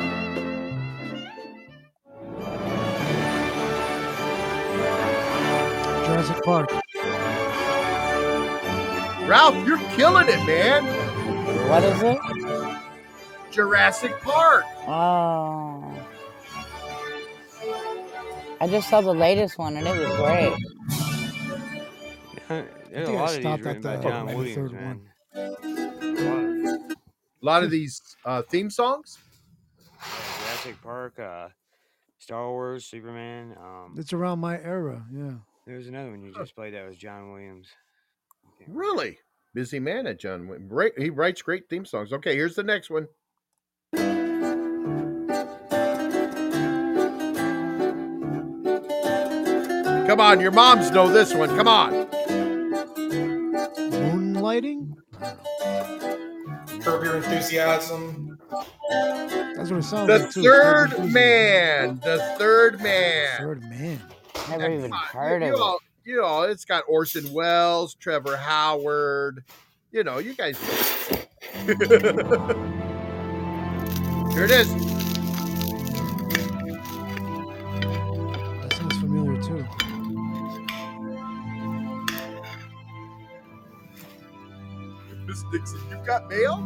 Jurassic Park. Ralph, you're killing it, man. What is it? Jurassic Park. Oh. I just saw the latest one and it was great. There's a think I lot of these stopped written at by the John maybe Williams, third man. A lot of these theme songs. Jurassic Park, Star Wars, Superman. It's around my era. Yeah. There was another one you just played that was John Williams. Really? Busy man at John. He writes great theme songs. Okay, here's the next one. Come on, your moms know this one. Come on. Moonlighting. Curb Your Enthusiasm. That's what it sounds The like too. Third Man. The Third Man. Third Man. Never even heard of it. You know, it's got Orson Welles, Trevor Howard. You know, you guys. Here it is. That sounds familiar too. Miss Dixon, you got mail?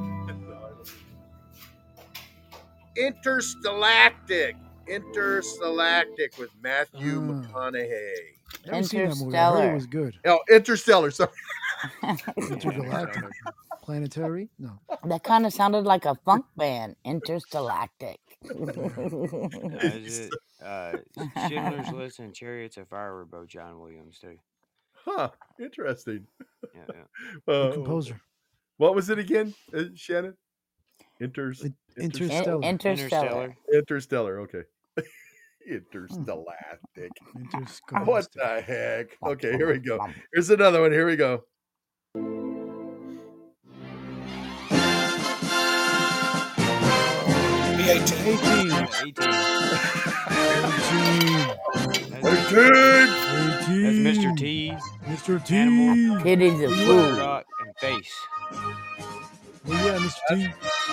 Interstellactic with Matthew McConaughey. Never seen that movie. I heard it was good. Oh, Interstellar. Sorry. Intergalactic. Planetary? No. That kind of sounded like a funk band. Interstellactic. Schindler's List and Chariots of Fire were both John Williams too. Huh. Interesting. Yeah. The composer. What was it again, Shannon? Interstellar. Interstellar. Interstellar. Okay. Interstellactic. What the heck? Okay, here we go. Here's another one. Here we go. The 18. That's Mr. T. Mr. T. Animal, Kitty's a fool. Murdoch, and Face. Oh yeah, Mr. T.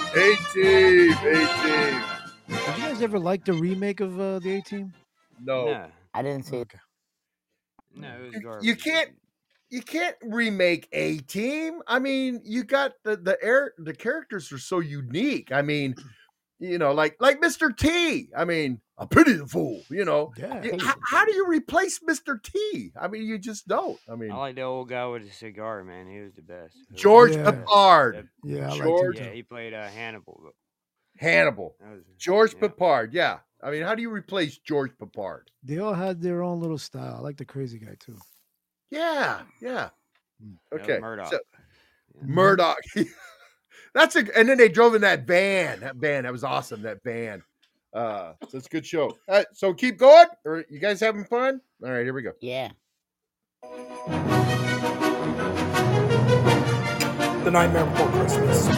18. Did you guys ever like the remake of the A-Team? No. I didn't see it. No, it was garbage. You can't remake A-Team. I mean, you got the characters are so unique. I mean, you know, like Mr. T. I mean, I pity the fool. You know, Yeah. how do you replace Mr. T? I mean, you just don't. I mean, I like the old guy with the cigar, man. He was the best. George Yeah. Peppard. Yeah, I George. Yeah, he played Hannibal. George Peppard. Yeah. I mean, how do you replace George Peppard? They all had their own little style. I like the crazy guy too. Yeah. Okay. Murdoch. So, Murdoch. And then they drove in that van. That was awesome. That van. So it's a good show. All right, so keep going. Or you guys having fun? All right, here we go. Yeah. The Nightmare Before Christmas.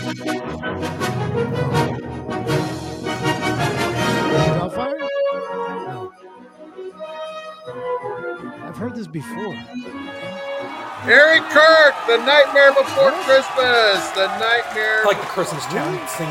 Hellfire? No. I've heard this before. Harry Kirk, The Nightmare Before Christmas. The Nightmare. Like the Christmas town thing.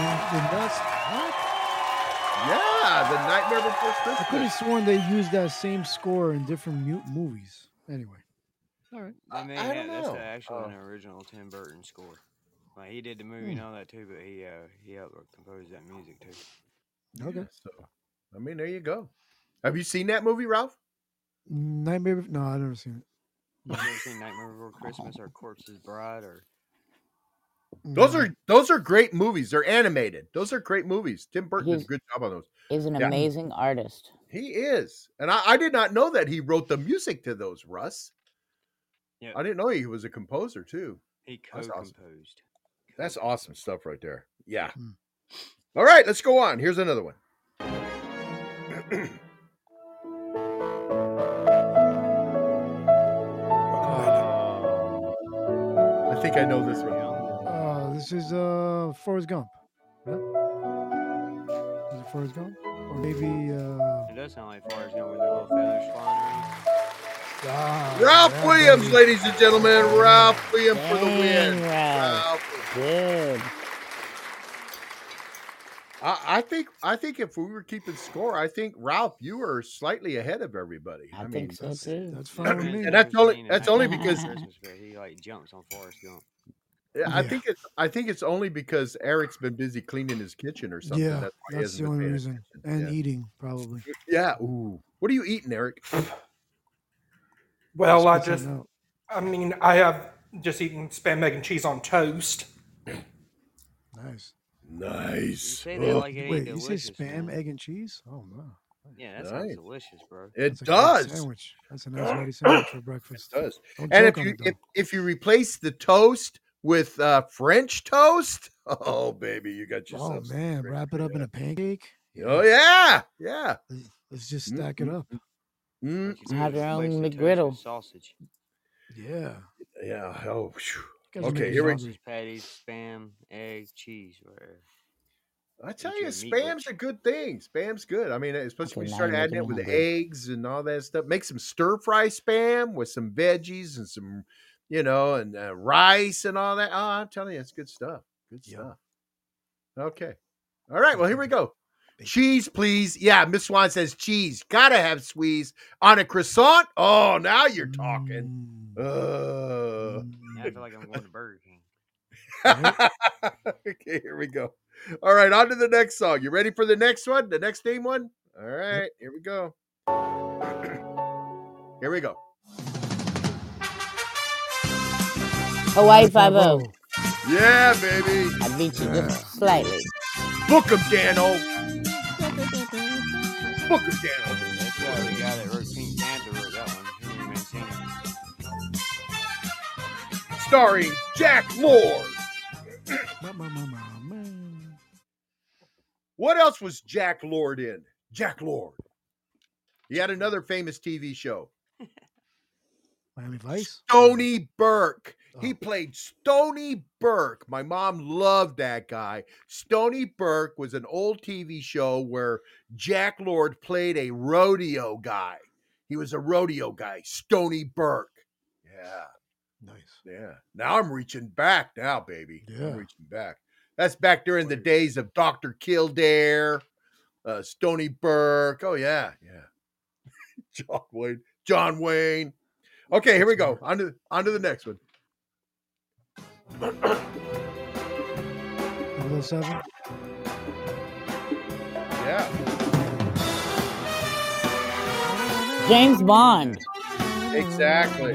Yeah, The Nightmare Before I could have Christmas. sworn they used that same score in different movies. Anyway. All right. I mean, I don't that's know. an original Tim Burton score. Like, he did the movie and all that too, but he helped compose that music too. Okay. So, I mean, there you go. Have you seen that movie, Ralph? Nightmare? No, I've never seen it. You ever seen Nightmare Before Christmas or Corpse's Bride or? Those are great movies. They're animated. Those are great movies. Tim Burton does a good job on those. He's an amazing artist. He is. And I did not know that he wrote the music to those, Russ. Yeah. I didn't know he was a composer too. He That's co-composed. awesome. That's awesome stuff right there. Yeah. All right, let's go on. Here's another one. I think I know this one. This is Forrest Gump. Huh? Is it Forrest Gump? Or maybe It does sound like Forrest Gump with the little feathers flying around. Ralph Williams, ladies and gentlemen. Ralph Williams for the win. Ralph. Good. I think if we were keeping score, I think Ralph, you were slightly ahead of everybody. I think so too. That's fine with me. And that's only because he like jumps on Forrest Gump. I think it's only because Eric's been busy cleaning his kitchen or something. Yeah, why he that's hasn't the been only paying reason. attention. And eating, probably. Yeah. Ooh. What are you eating, Eric? Well, I Spit I have just eaten spam, egg, and cheese on toast. Nice. Nice. You say that like it ain't Wait, you say delicious, spam, man. egg, and cheese? Oh, no. Yeah, that Nice. sounds delicious, bro. It That's a does. great sandwich. That's a nice hearty sandwich for breakfast. It does. Don't And choke on it, though. if you replace the toast with French toast, oh baby, you got yourself. Oh, some man, French wrap it up in a pancake. Oh yeah, yeah. Let's just stack it up. Mm, Have your own Replace the toast with McGriddle. sausage. Yeah. yeah. Oh, phew. You guys are Okay, making here we. hungry. Sausage patties, spam, egg, cheese, whatever. I tell Eat you, your meat spam's a good thing. Spam's good. I mean, especially Okay, when you now start you're adding making it with me the hungry. eggs and all that stuff. Make some stir fry spam with some veggies and some, and rice and all that. Oh, I'm telling you, it's good stuff. Good Yep. stuff. Okay. All right. Well, here we go. Cheese, please. Yeah, Miss Swan says cheese. Gotta have cheese on a croissant. Oh, now you're talking. Now I feel like I'm going to Burger King. Okay, here we go. All right, on to the next song. You ready for the next one? The next theme one? All right, here we go. Here we go. Hawaii 5-0. Yeah, baby. I beat you just slightly. Book 'em, Dano. Book 'em, Dano. That's the guy that wrote Pink Panther wrote that one. Henry Mancini. Starring Jack Lord. What else was Jack Lord in? Jack Lord. He had another famous TV show. Miami Vice? Stony Burke. He Oh. played Stony Burke. My mom loved that guy. Stony Burke was an old TV show where Jack Lord played a rodeo guy. He was a rodeo guy, Stony Burke. Yeah. Nice. Yeah. Now I'm reaching back now, baby. Yeah. I'm reaching back. That's back during the days of Dr. Kildare, Stony Burke. Oh, yeah. Yeah. John Wayne. Okay, here we go. On to the next one. 007? Yeah. James Bond. Exactly.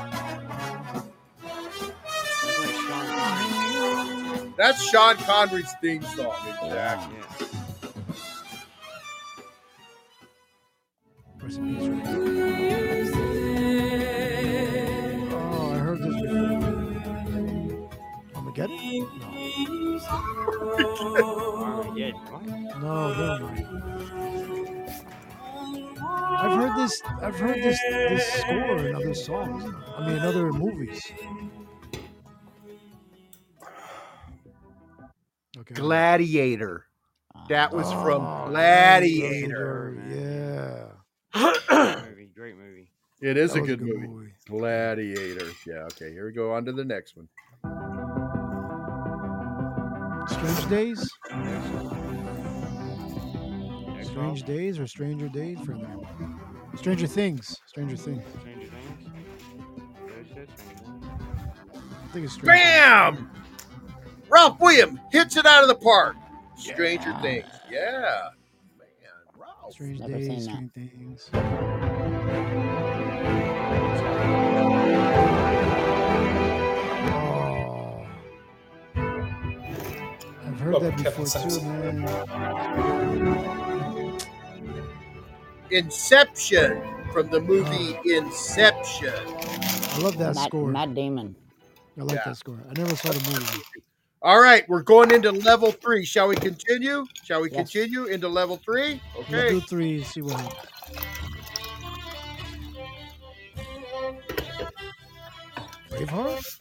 That's Sean Connery's theme song. Exactly. Yeah. Rest in peace, Rick. Oh, I heard this before. Armageddon? Armageddon. What? No, never mind. I've heard this score in other songs. I mean, in other movies. Okay. Gladiator. That was from Oh, Gladiator. Yeah. Great movie. It is That a was good movie. Gladiator. Yeah, okay, here we go. On to the next one. Strange Days? X-Files? Strange Days or Stranger Days? Stranger Things. Stranger Things. Stranger Things? Those said Stranger Things. I think it's Stranger Bam! Ralph Williams hits it out of the park. Stranger Things. Yeah. Man, Ralph. Strange Never Days, seen that. Strange Things. Oh. I've heard that before too, man. Inception from the movie Inception. I love that score. Matt Damon. I like Yeah. that score. I never saw the movie. All right, we're going into level 3. Shall we continue? Shall we Yes. continue into level 3? Let's Okay. do 3. See what happens. Braveheart.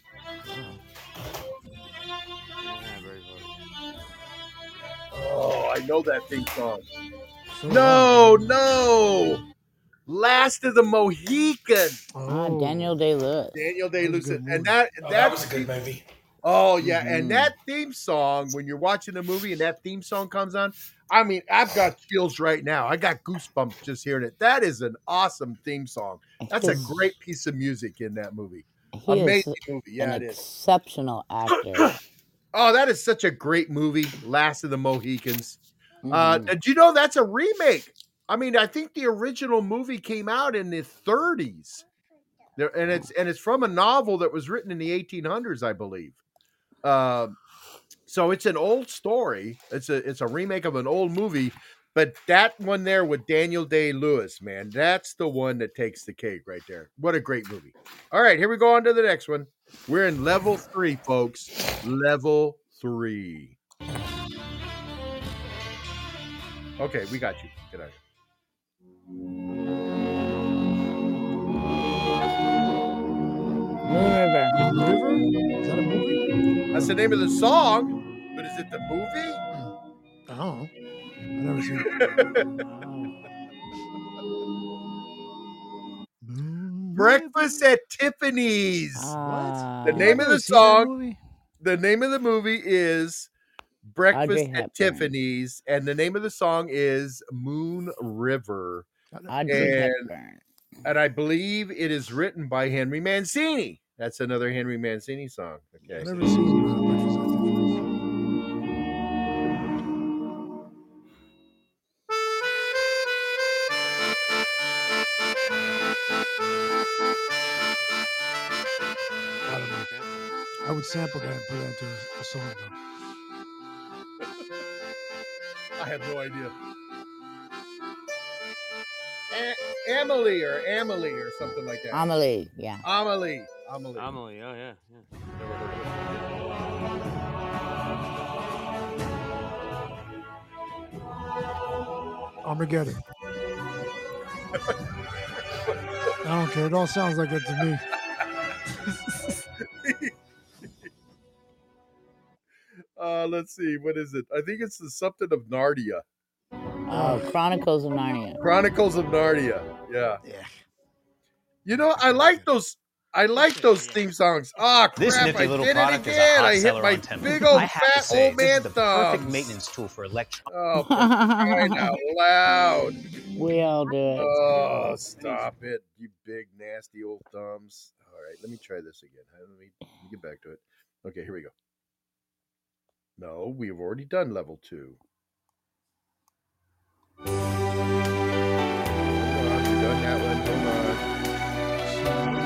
Oh, I know that theme song. So No. Last of the Mohicans. Oh, Daniel Day-Lewis. Daniel That was a Day-Lewis. good And movie. That was a good movie. Oh, yeah. And Mhm. that theme song, when you're watching the movie and that theme song comes on, I mean, I've got chills right now. I got goosebumps just hearing it. That is an awesome theme song. That's a His- great piece of music in that movie. He is Amazing movie. Yeah, an it is. exceptional actor. Oh, that is such a great movie, Last of the Mohicans. Mhm. Did you know that's a remake? I mean, I think the original movie came out in the 30s. And it's from a novel that was written in the 1800s, I believe. So it's an old story. It's a remake of an old movie, but that one there with Daniel Day-Lewis, man, that's the one that takes the cake right there. What a great movie. All right, here we go on to the next one. We're in level 3, folks. Level 3. Okay, we got you. Get out of Moon River. River? Is that a movie? here. That's the name of the song, but is it the movie? I don't know. I've never seen it. Moon Breakfast at Tiffany's. Ah, The name of Never the seen that song, movie. the name of the movie is Breakfast Audrey at Hepburn. Tiffany's, and the name of the song is Moon River. Audrey And- Hepburn. And I believe it is written by Henry Mancini. That's another Henry Mancini song. Okay. I've never seen Breakfast at Tiffany's. I don't know. I would sample that and put that into a song though. I have no idea. Amelie or something like that. Amelie, yeah. Amelie. Amelie, oh yeah. Armageddon. I don't care. It all sounds like that to me. Let's see. What is it? I think it's the something of Narnia. Oh, Chronicles of Narnia. Chronicles of Narnia. Yeah. Yeah. You know, I like those theme songs. Ah, crap! This nifty I little did it product is a again. hot I hit seller my on Timber. big old I have to fat say, old this man is the perfect thumbs. maintenance tool for electronic. Oh, for crying out loud! We all do it. Oh, stop it, you big nasty old thumbs. All right, let me try this again. Let me get back to it. Okay, here we go. No, we've already done level 2. Hold on, we've done that one. Hold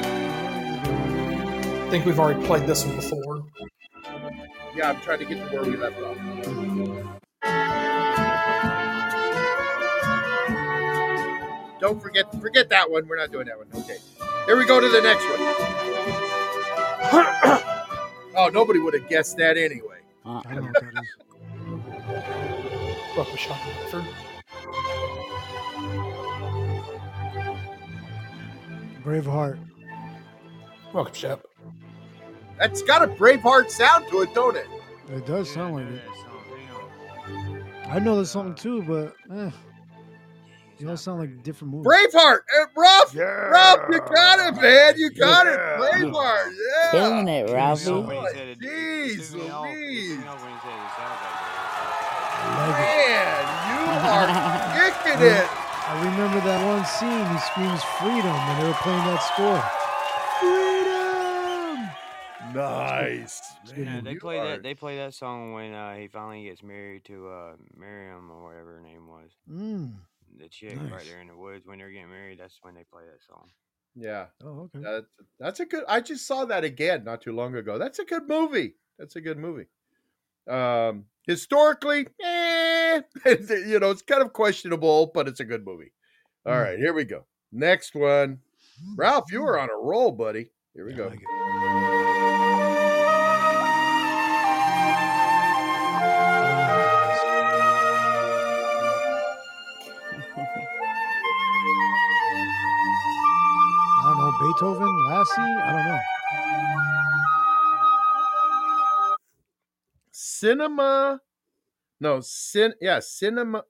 on. I think we've already played this one before. Yeah, I'm trying to get to where we left off. Don't forget that one. We're not doing that one. Okay. Here we go to the next one. Oh, nobody would have guessed that anyway. I don't know what that is. Welcome, Sean Redford. Braveheart. Welcome, Shep. That's got a Braveheart sound to it, don't it? It does sound like it. I know the song too, but they all sound like different movies. Braveheart! Ralph! Ralph, you got it, man! You got it! Braveheart! Yeah! Killing it, Ralphie. Oh, jeez Louise! I like it. Man, you are kicking it! I remember that one scene. He screams "freedom" when they were playing that score. Freedom. Nice. Yeah, Man, they you play are- that. They play that song when he finally gets married to Miriam or whatever her name was. The chick right Nice. there in the woods when they're getting married. That's when they play that song. Yeah. Oh, okay. That's a good. I just saw that again not too long ago. That's a good movie. That's a good movie. Historically, you know, it's kind of questionable, but it's a good movie. All right, here we go. Next one. Ralph, you were on a roll, buddy. Here we I go. like it. Beethoven, Lassie. I don't know. Cinema. No, cinema.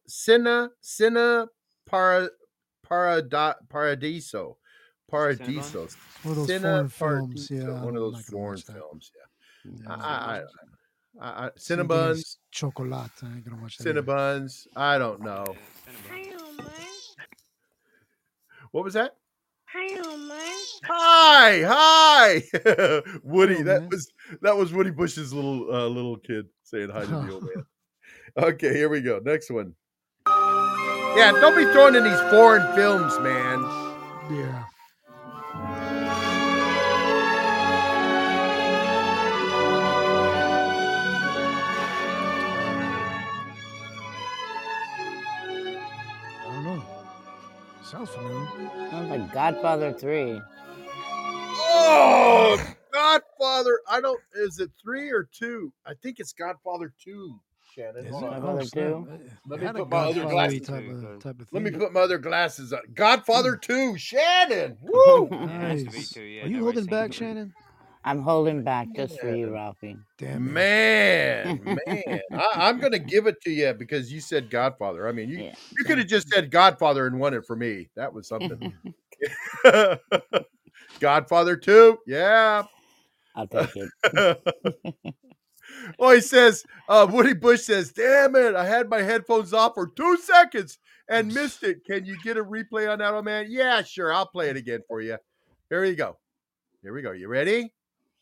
Paradiso. Paradisos. One of those Cine foreign films. Paradiso. Yeah, One of I'm those not gonna foreign watch that. films. Yeah. Yeah. Cinnabons. Chocolate. I ain't gonna watch that. Cinnabons. I don't know. What was that? Hi. Woody. Hello, that was Woody Bush's little kid saying hi to the old man. Okay, here we go. Next one. Yeah, don't be throwing in these foreign films, man. Yeah. I don't know. Sounds familiar. Sounds like Godfather 3. Oh, Godfather. Is it 3 or 2? I think it's Godfather 2, Shannon. Hold on. Godfather 2? Let me put my other glasses type of Let me thing. put my other glasses on. Godfather 2, Shannon. Woo! Nice. Are you holding back, Shannon? I'm holding back just for you, Ralphie. Damn. Man. I'm going to give it to you because you said Godfather. I mean, you could have just said Godfather and won it for me. That was something. Godfather 2. Yeah. I'll take it. Well, he says, Woody Bush says, damn it, I had my headphones off for 2 seconds and missed it. Can you get a replay on that, old man? Yeah, sure. I'll play it again for you. Here you go. Here we go. You ready?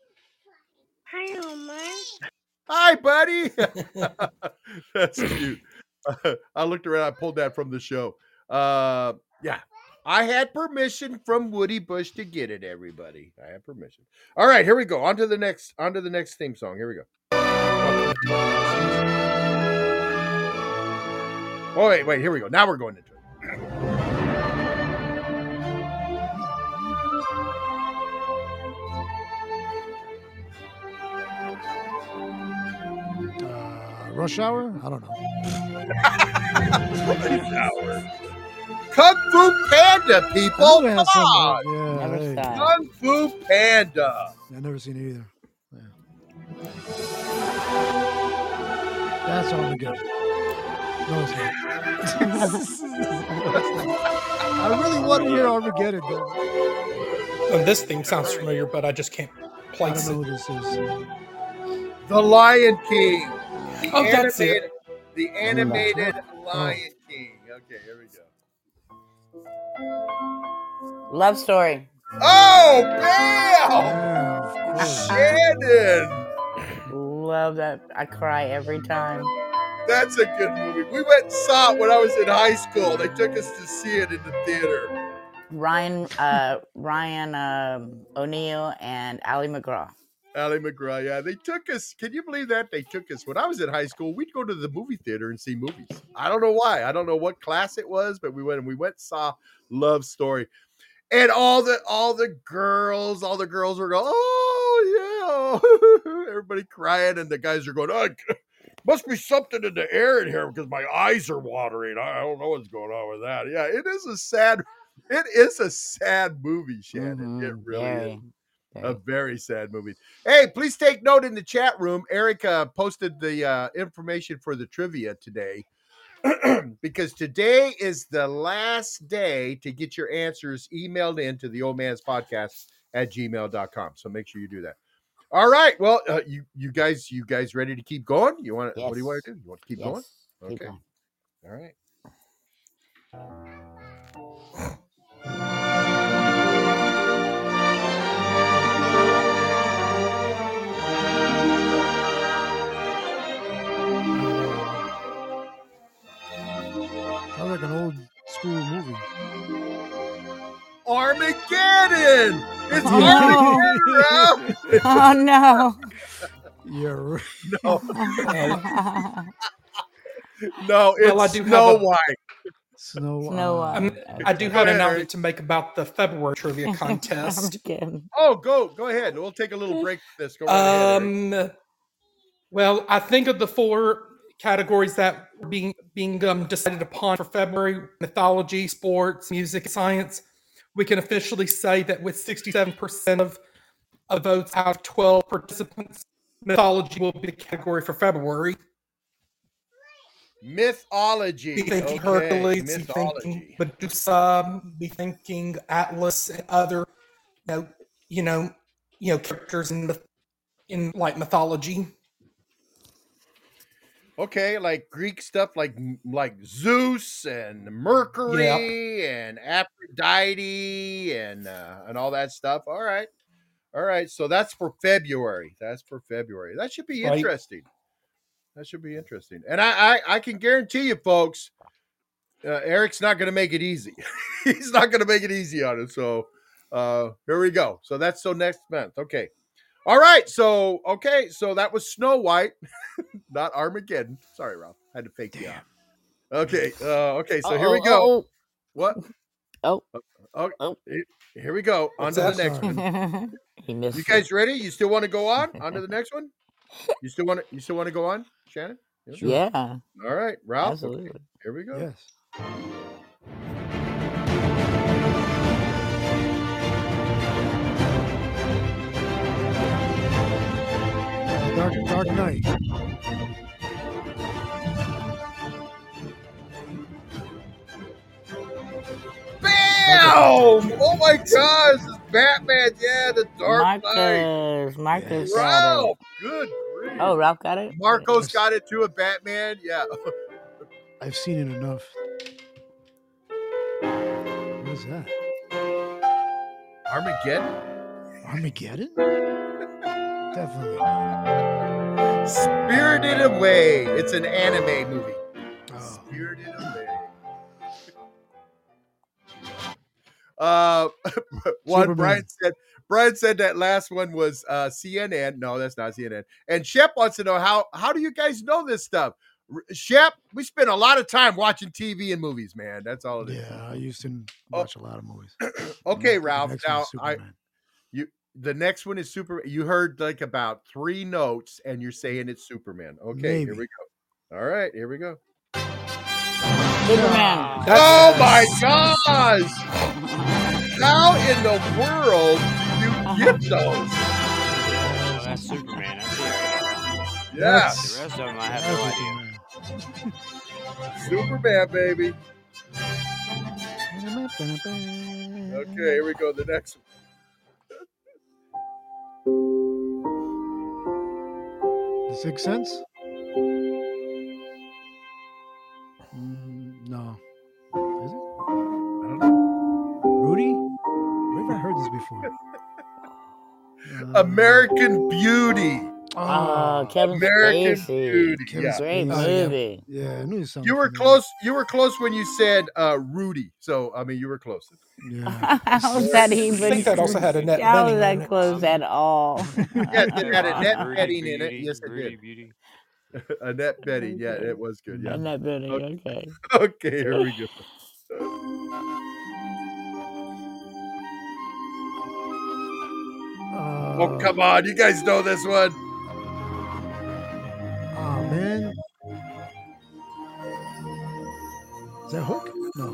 Hi, buddy. That's cute. I looked around. I pulled that from the show. Yeah. I had permission from Woody Bush to get it, everybody. I had permission. All right, here we go. On to the next theme song. Here we go. Oh, wait, here we go. Now we're going into it. Rush Hour? I don't know. Rush Hour. Kung Fu Panda, people. Come on. Yeah, Never hey. saw it. Kung Fu Panda. I've never seen it either. Yeah. That's Armageddon. No, it's not. I really want to hear Armageddon, though. This theme sounds familiar, but I just can't I place don't know it. who this is. The Lion King. Oh, that's it. The animated Lion King. Okay, here we go. Love Story. Oh, bam! Yeah, of course. Shannon! Love that. I cry every time. That's a good movie. We went and saw it when I was in high school. They took us to see it in the theater. Ryan O'Neal and Ally McGraw. Ally McGraw, yeah. They took us. Can you believe that? They took us. When I was in high school, we'd go to the movie theater and see movies. I don't know why. I don't know what class it was, but we went and saw Love Story. And all the girls were going, oh, yeah. Everybody crying, and the guys are going, oh, must be something in the air in here because my eyes are watering. I don't know what's going on with that. Yeah, it is a sad movie, Shannon. It really is. A very sad movie. Hey, please take note in the chat room. Erica posted the information for the trivia today because today is the last day to get your answers emailed in to the Old Man's Podcast at gmail.com. So make sure you do that. All right. Well, you guys ready to keep going? You want to? Yes. What do you want to do? You want to keep going? Keep Okay. going. All right. Sounds like an old school movie. Armageddon! It's Oh, Armageddon! Ralph! Oh no. Yeah, right. No, it's Well, I do have Snow a- White. Snow White. I do Go have an ahead, announcement Eric. to make about the February trivia contest. I'm kidding. Oh, go ahead. We'll take a little break for this. Go right ahead, Eric. Well, I think of the 4 categories that were being decided upon for February: mythology, sports, music, science. we can officially say that with 67% of votes out of 12 participants, mythology will be the category for February. Mythology. Be thinking Okay, Hercules, be mythology. thinking Medusa, be thinking Atlas and other, characters in like mythology. Okay, like Greek stuff, like Zeus and Mercury and Aphrodite and all that stuff. All right. So that's for February. That should be Right. interesting. That should be interesting. And I can guarantee you, folks, Eric's not going to make it easy. He's not going to make it easy on us. So here we go. So that's next month. Okay. All right. So that was Snow White, not Armageddon. Sorry, Ralph. I had to fake you out. Okay. Okay. So here we go. What? Oh. Here we go. On to the next one. You guys ready? You still want to go on? On to the next one? You still want to go on, Shannon? Sure. Yeah. All right, Ralph. Absolutely. Okay, here we go. Yes. Dark Knight. Bam! Oh my gosh, it's Batman. Yeah, the Dark Knight. Marcus Ralph, good grief. Oh, Ralph got it? Marcos got it too, a Batman. Yeah. I've seen it enough. What is that? Armageddon? Armageddon? Definitely. Spirited Away. It's an anime movie. Oh. Spirited Away. One Superman. Brian said that last one was CNN. No, that's not CNN. And Shep wants to know how do you guys know this stuff? Shep, we spend a lot of time watching TV and movies, man. That's all it is. Yeah, I used to watch a lot of movies. Okay, The Ralph. next one Now is Superman. the next one is Super. You heard like about 3 notes, and you're saying it's Superman. Okay, Here we go. All right, here we go. Superman. Oh my gosh! How in the world do you get those? Well, that's Superman. I see it. Yeah, The rest of them, I have no idea. Superman, baby. Okay, here we go. The next one. The Sixth Sense? No. Is it? I don't know. Rudy? Where have I heard this before? American Beauty. Oh, Kevin American Spacey. Beauty. Kevin Yeah. Great Spacey. movie. Yeah, I knew something. You were close. You were close when you said Rudy. So I mean, you were close. Yeah. How's that I even? think that also had Annette How Bening was that in it. close at all? Yeah, it had Annette Rudy Bening in it. Beauty, Yes, it Rudy did. Beauty. Annette Bening. Yeah, it was good. Yeah. Annette Bening, okay. Okay, here we go. Oh, come on. You guys know this one. Oh, man. Is that Hook? No.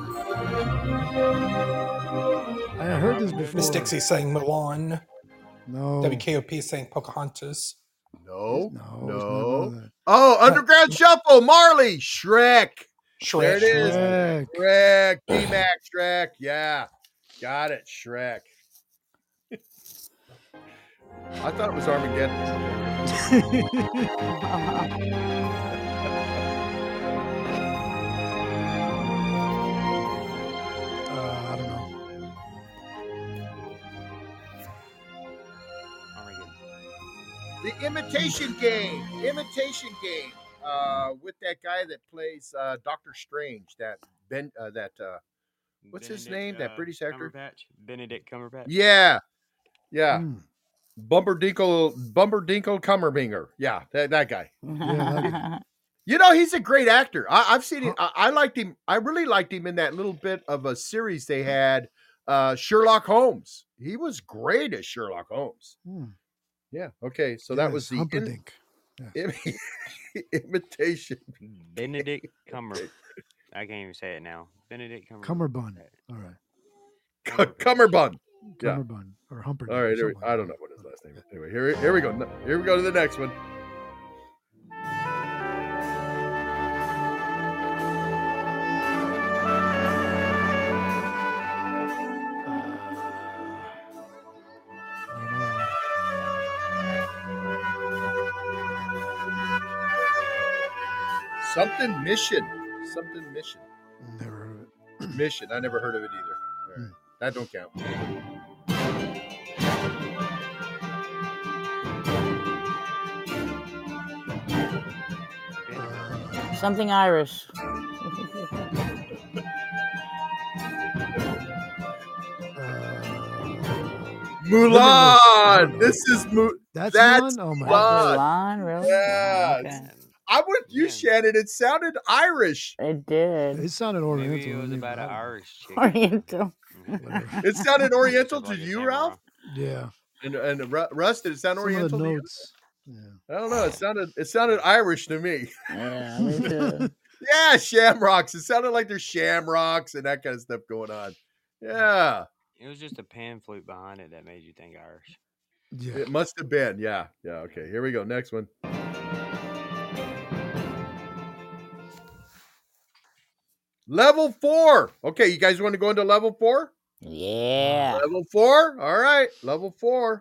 I heard this before. Miss Dixie saying Milan. No. WKOP is saying Pocahontas. No. No. it's not none of that. Oh, Underground Shuffle. Marley. Shrek. There it is. Shrek. Shrek. D-Max Shrek. Yeah. Got it. Shrek. I thought it was Armageddon. I don't know. The Imitation Game. With that guy that plays Doctor Strange. What's his name? That British actor? Benedict Cumberbatch. Yeah. Yeah. Hmm. Bumberdinkle Cumberbinger. Yeah, that guy. Yeah, You know, he's a great actor. I've seen it. I liked him. I really liked him in that little bit of a series they had, Sherlock Holmes. He was great as Sherlock Holmes. Yeah. Okay. So that was the Humperdinck. Imitation. Benedict Cumberbatch. I can't even say it now. Benedict Cumberbatch. Cummerbund. All right. Cummerbund. Yeah. Cummerbund or Humperdinck. All right. something like I that. don't know what his last name is. Anyway, here we go. Here we go to the next one. Something Mission. Never heard of it. Mission. I never heard of it either. All right. That don't count. Something Irish. Mulan. This is That's Mulan. Oh my God. Mulan, really? Yeah. Okay. I'm with you, Shannon. It sounded Irish. It did. It sounded Oriental. Maybe it was to me, about but an I don't know. Irish chick. Oriental. It sounded Oriental to Like a you, samurai. Ralph? Yeah. And Russ, did it sound Some of Oriental the to you? notes. Yeah. I don't know. It sounded Irish to me. Yeah, me too. Yeah, shamrocks. It sounded like there's shamrocks and that kind of stuff going on. Yeah, It was just a pan flute behind it that made you think Irish. Yeah. it must have been. Yeah. Okay, here we go. Next one. Level 4. Okay, you guys want to go into level 4? Yeah. Level 4. All right, level 4.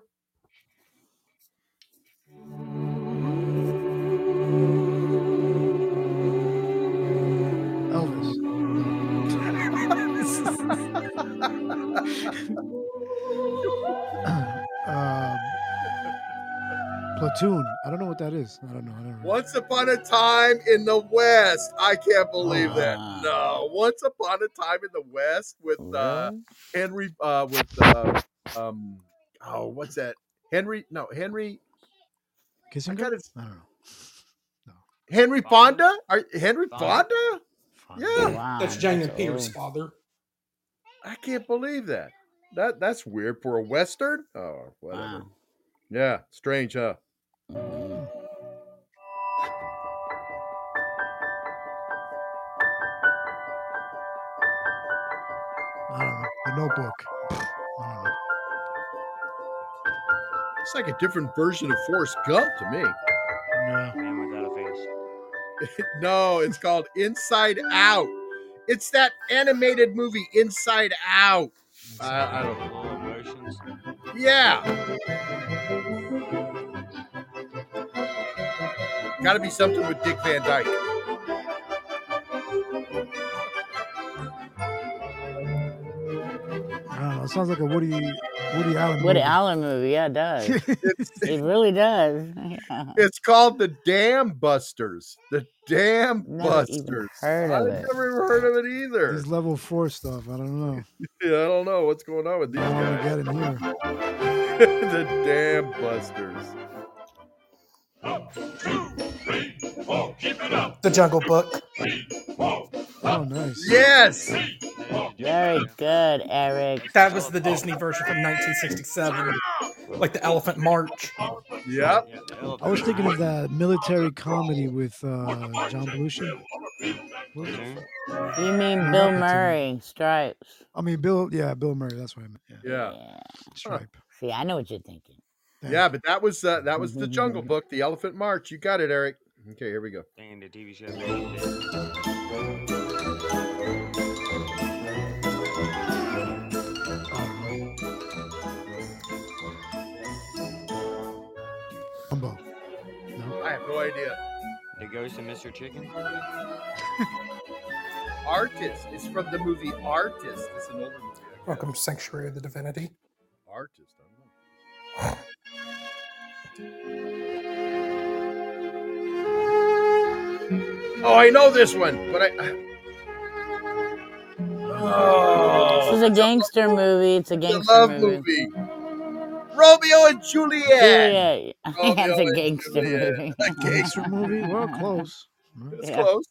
Elvis. Platoon. I don't know what that is. I don't know. Once upon a time in the West. I can't believe that. No, Once upon a time in the West with Henry. What's that? Henry. Kissinger? I gotta- I don't know. Henry Fonda? Henry Fonda? Yeah. Wow. That's Jane Peters' father. I can't believe that. That's weird for a Western. Oh, whatever. Wow. Yeah, strange, huh? I don't know. The Notebook. I don't know. It's like a different version of Forrest Gump to me. No. Man without a face. No, it's called Inside Out. It's that animated movie Inside Out. I don't know. Full emotions. Yeah. Got to be something with Dick Van Dyke. I don't know. It sounds like a Woody Allen Woody movie. Allen movie, yeah, it does. It really does. Yeah. It's called The Dam Busters. The Dam Never even Busters. heard of I've it. never even heard of it either. This level 4 stuff. I don't know. Yeah, I don't know what's going on with these I want to guys. get in here. The Dam Busters. The Jungle Book. Oh, nice. Yes. Very good, Eric. That was the Disney version from 1967, like the Elephant March. Yep. I was thinking of that military comedy with John Belushi. You mean Bill Murray, Stripes. I mean, Bill Murray. That's what I meant. Yeah. Yeah. Stripe. See, I know what you're thinking. Yeah, but that was the Jungle Book, the Elephant March. You got it, Eric. Okay, here we go. Thinking the TV show. Dumbo. I have no idea. The Ghost of Mr. Chicken. Artist. It's from the movie Artist. It's an older movie. Welcome to Sanctuary of the Divinity. Artist. I don't know. Oh, I know this one, but This is a gangster movie. It's a the gangster love movie. movie. Romeo and Juliet. Yeah, Romeo it's a and gangster Juliet. movie. A gangster movie? Well, close. It's Yeah. close.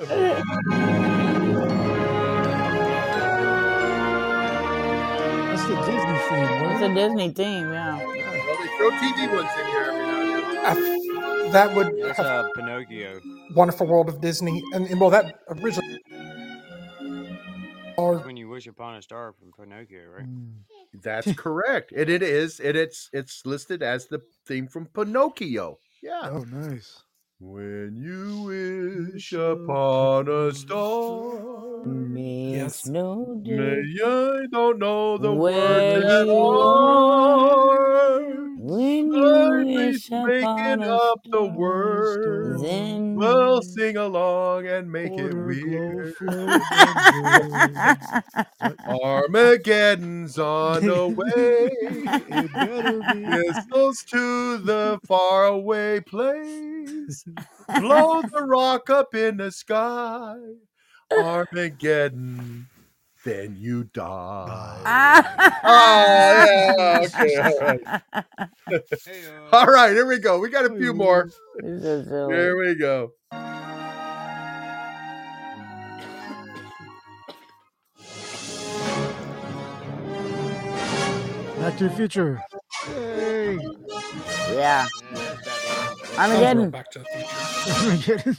That's the Disney theme, It's right? a Disney theme, yeah. Well, they throw TV ones in here every now and then. That would That's have Pinocchio. Wonderful World of Disney, and well, that originally. When you Wish Upon a Star from Pinocchio, right? That's correct. And it is. And it's listed as the theme from Pinocchio. Yeah. Oh, nice. When you wish upon a star, Makes no may difference I don't know the where words at you all. when you I'd be wish upon making a up the star. words. Then We'll sing along and make it Water, glow, weird. float, and burn. Armageddon's on the way. It better be. Missiles to the faraway place. Blow the rock up in the sky. Armageddon, then you die. Oh, yeah. Okay. All right. All right. Here we go. We got a few more. Here we go. Back to the Future. Hey. Yeah. Armageddon. Back to the Future.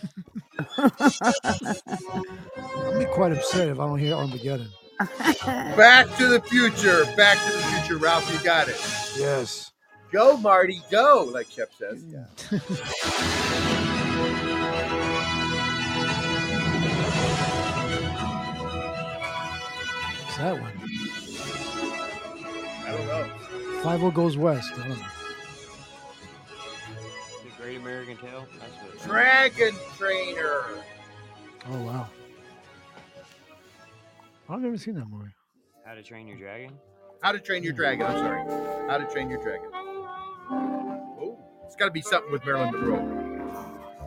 I'll be quite upset if I don't hear Armageddon. Back to the Future. Back to the Future. Ralph, you got it. Yes. Go, Marty, go, like Shep says. Yeah. What's that one? I don't know. 5-0 Goes West. I don't know. The Great American Tale. That's what Dragon Trainer. Oh, wow. I've never seen that movie. How to Train Your Dragon. How to Train Your Dragon. I'm sorry. How to Train Your Dragon. Oh, it's got to be something with Marilyn Monroe.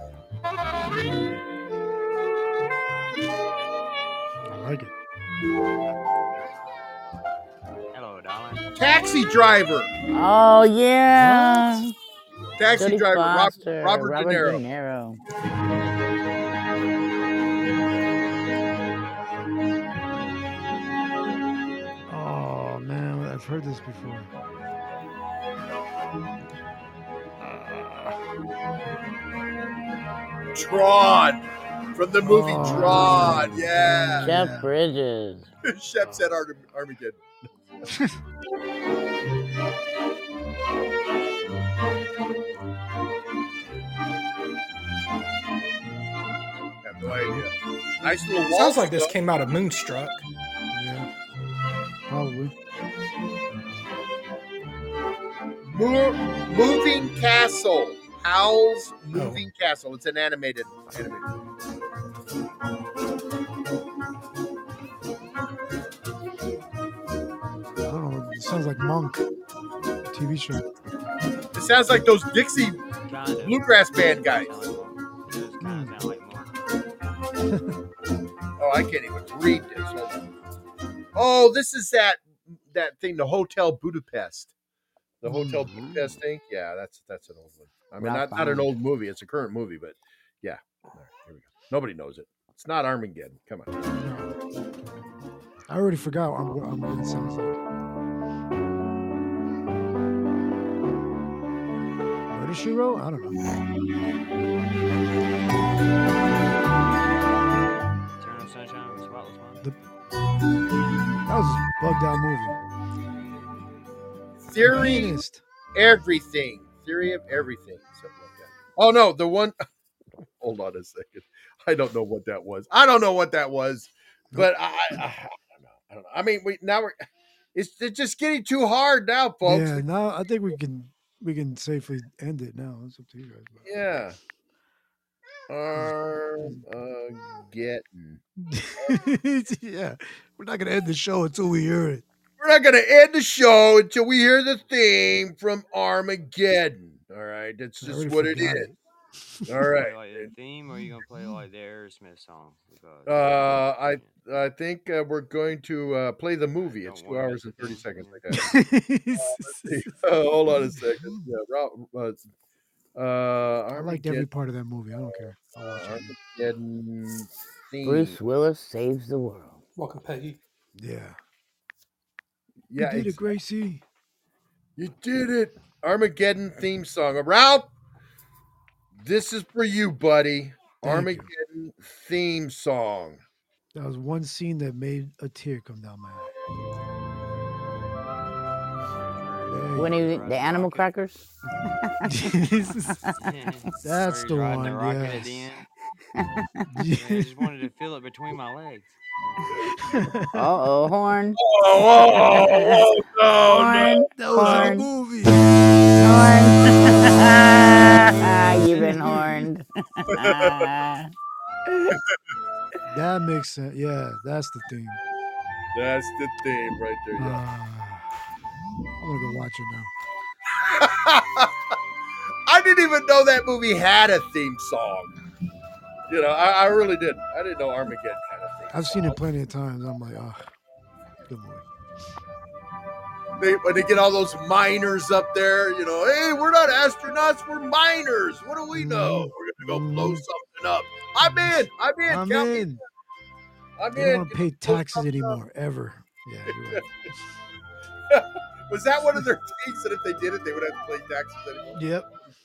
I like it. Hello, darling. Taxi Driver. Oh yeah. Taxi Jodie Driver. Foster, Robert De Niro. De Niro. Oh, man. I've heard this before. Tron. From the movie Tron. Yeah. Jeff Bridges. Shep said Armageddon. Have no idea. Nice little wall. Sounds like this stuff. came out of Moonstruck. Yeah. Probably. Moving Castle. Howl's Moving Castle. It's an animated. I don't know. It sounds like Monk. TV show. It sounds like those Dixie Kind of. bluegrass band guys. It does kind of sound like Mark. Oh, I can't even read this. Hold on. Oh, this is that thing, the Hotel Budapest. The Hotel Budapest thing. Yeah, that's an old one. I mean, not an old movie. It's a current movie, but yeah. All right, here we go. Nobody knows it. It's not Armageddon. Come on. I already forgot what Armageddon sounds like. Murder, She Wrote? I don't know. Eternal Sunshine of the Spotless Mind. That was a bugged out movie. Theory Pianist. Everything. Theory of Everything. Something like that. Oh, no. The one. Hold on a second. I don't know what that was. But I don't know. I mean, it's just getting too hard now, folks. Yeah, now I think we can safely end it now. It's up to you guys. But. Yeah. Armageddon. Yeah, we're not gonna end the show until we hear it. We're not going to end the show until we hear the theme from Armageddon. All right. That's just what it is. All right. Like the theme, or are you gonna play like the Aerosmith song? Because I think we're going to play the movie. It's 2 hours and 30 seconds. Let's see. Hold on a second. Yeah, I liked every part of that movie. I don't care. I'll watch it. Armageddon theme. Bruce Willis saves the world. Welcome, Peggy. Yeah. Yeah, You did it, Gracie. You did it. Armageddon theme song. Ralph, this is for you, buddy. Thank Armageddon theme song. That was one scene that made a tear come down my eye. When the animal crackers? That's the one. The rocket at Yes. the end. Yeah, I just wanted to feel it between my legs. Uh-oh, horn. Oh, no, Horn. That was Horn. a movie. Horn. You've been horned. That makes sense. Yeah, that's the theme. That's the theme right there. Yeah. I'm gonna go watch it now. I didn't even know that movie had a theme song. You know, I really didn't. I didn't know Armageddon had a theme I've song. seen it plenty of times. I'm like, good movie. When they get all those miners up there, you know, hey, we're not astronauts, we're miners. What do we know? We're gonna go blow something up. I'm in. I'm Count me in. I'm They don't in. want to pay taxes anymore, ever. Yeah, you're right. Was that one of their things that if they did it, they would have to pay taxes anymore? Yep.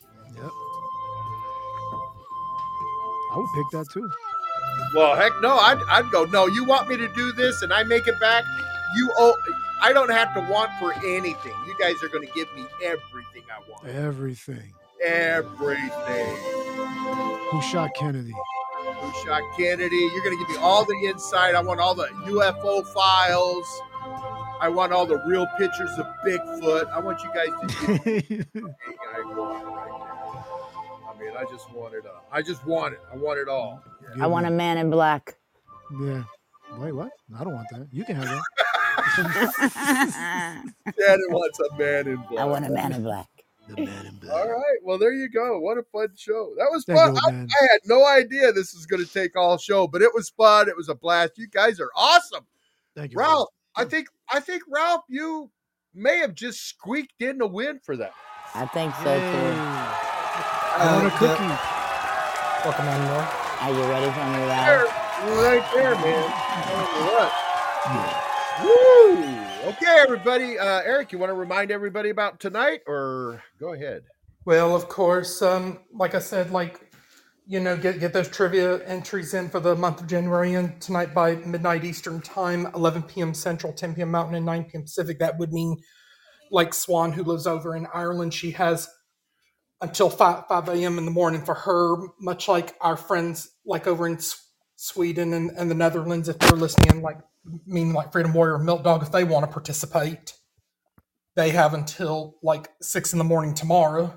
I would pick that too. Well, heck no, I'd go, no, you want me to do this and I make it back? I don't have to want for anything. You guys are going to give me everything I want. Everything. Everything. Who shot Kennedy? Who shot Kennedy? You're going to give me all the insight. I want all the UFO files. I want all the real pictures of Bigfoot. I want you guys to give me everything I want right now. I mean, I just want it all. I just want it. I want it all. I want a man in black. Yeah. Wait, what? I don't want that. You can have that. Daddy wants a man in black. I want a man in black. The man in black. All right. Well, there you go. What a fun show. That was Thank fun. you, I man. had no idea this was going to take all show, but it was fun. It was a blast. You guys are awesome. Thank you, Ralph, I think Ralph, you may have just squeaked in a win for that. I think so too. I want a cookie. Welcome on more. Are you ready for me, Ralph? Right there, man. Woo! Okay, everybody. Eric, you want to remind everybody about tonight, or go ahead? Well, of course, like I said, get those trivia entries in for the month of January and tonight by midnight Eastern time, 11 p.m. Central, 10 p.m. Mountain, and 9 p.m. Pacific. That would mean, like Swan, who lives over in Ireland, she has until 5 a.m. in the morning for her, much like our friends like over in Sweden and the Netherlands, if they're listening, like Freedom Warrior and Milk Dog, if they want to participate, they have until 6 in the morning tomorrow.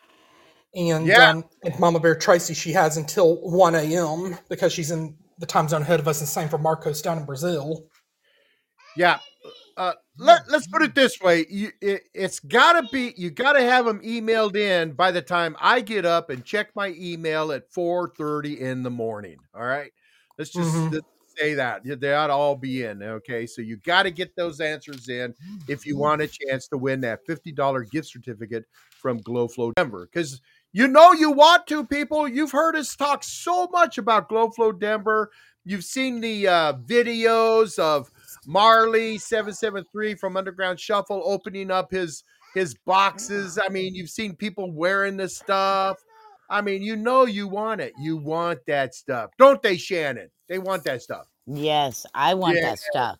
And Mama Bear Tracy, she has until 1 a.m. because she's in the time zone ahead of us, and same for Marcos down in Brazil. Yeah. Let's put it this way. It's got to be, you got to have them emailed in by the time I get up and check my email at 4:30 in the morning. All right. Let's just say that. They ought to all be in. Okay. So you got to get those answers in if you want a chance to win that $50 gift certificate from GlowFlow Denver. Because you want to, people. You've heard us talk so much about GlowFlow Denver. You've seen the videos of Marley 773 from Underground Shuffle opening up his boxes. I mean, you've seen people wearing this stuff. I mean, you want it. You want that stuff. Don't they, Shannon? They want that stuff. Yes, I want that stuff.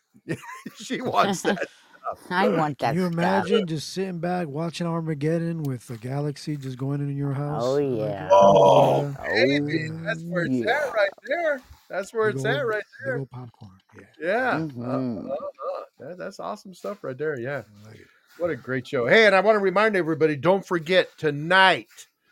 She wants that stuff. I want that stuff. Can you imagine just sitting back watching Armageddon with the galaxy just going into your house? Oh, yeah. Oh, baby. That's where it's at right there. That's where it's at right there. Little popcorn. Yeah. That's awesome stuff right there. Yeah. What a great show. Hey, and I want to remind everybody, don't forget tonight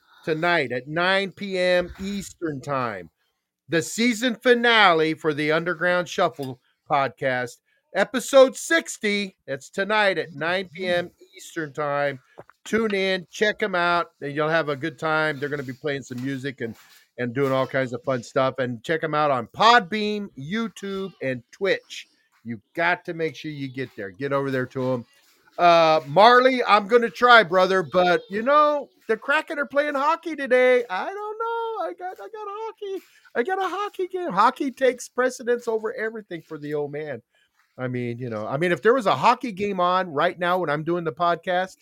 at 9 p.m. Eastern time, the season finale for the Underground Shuffle podcast, episode 60. It's tonight at 9 p.m. Eastern time. Tune in, check them out, and you'll have a good time. They're going to be playing some music and doing all kinds of fun stuff. And check them out on Podbeam, YouTube, and Twitch. You got to make sure you get there. Get over there to them. Marley, I'm going to try, brother, but the Kraken are playing hockey today. I don't know. I got hockey. I got a hockey game. Hockey takes precedence over everything for the old man. I mean, if there was a hockey game on right now when I'm doing the podcast,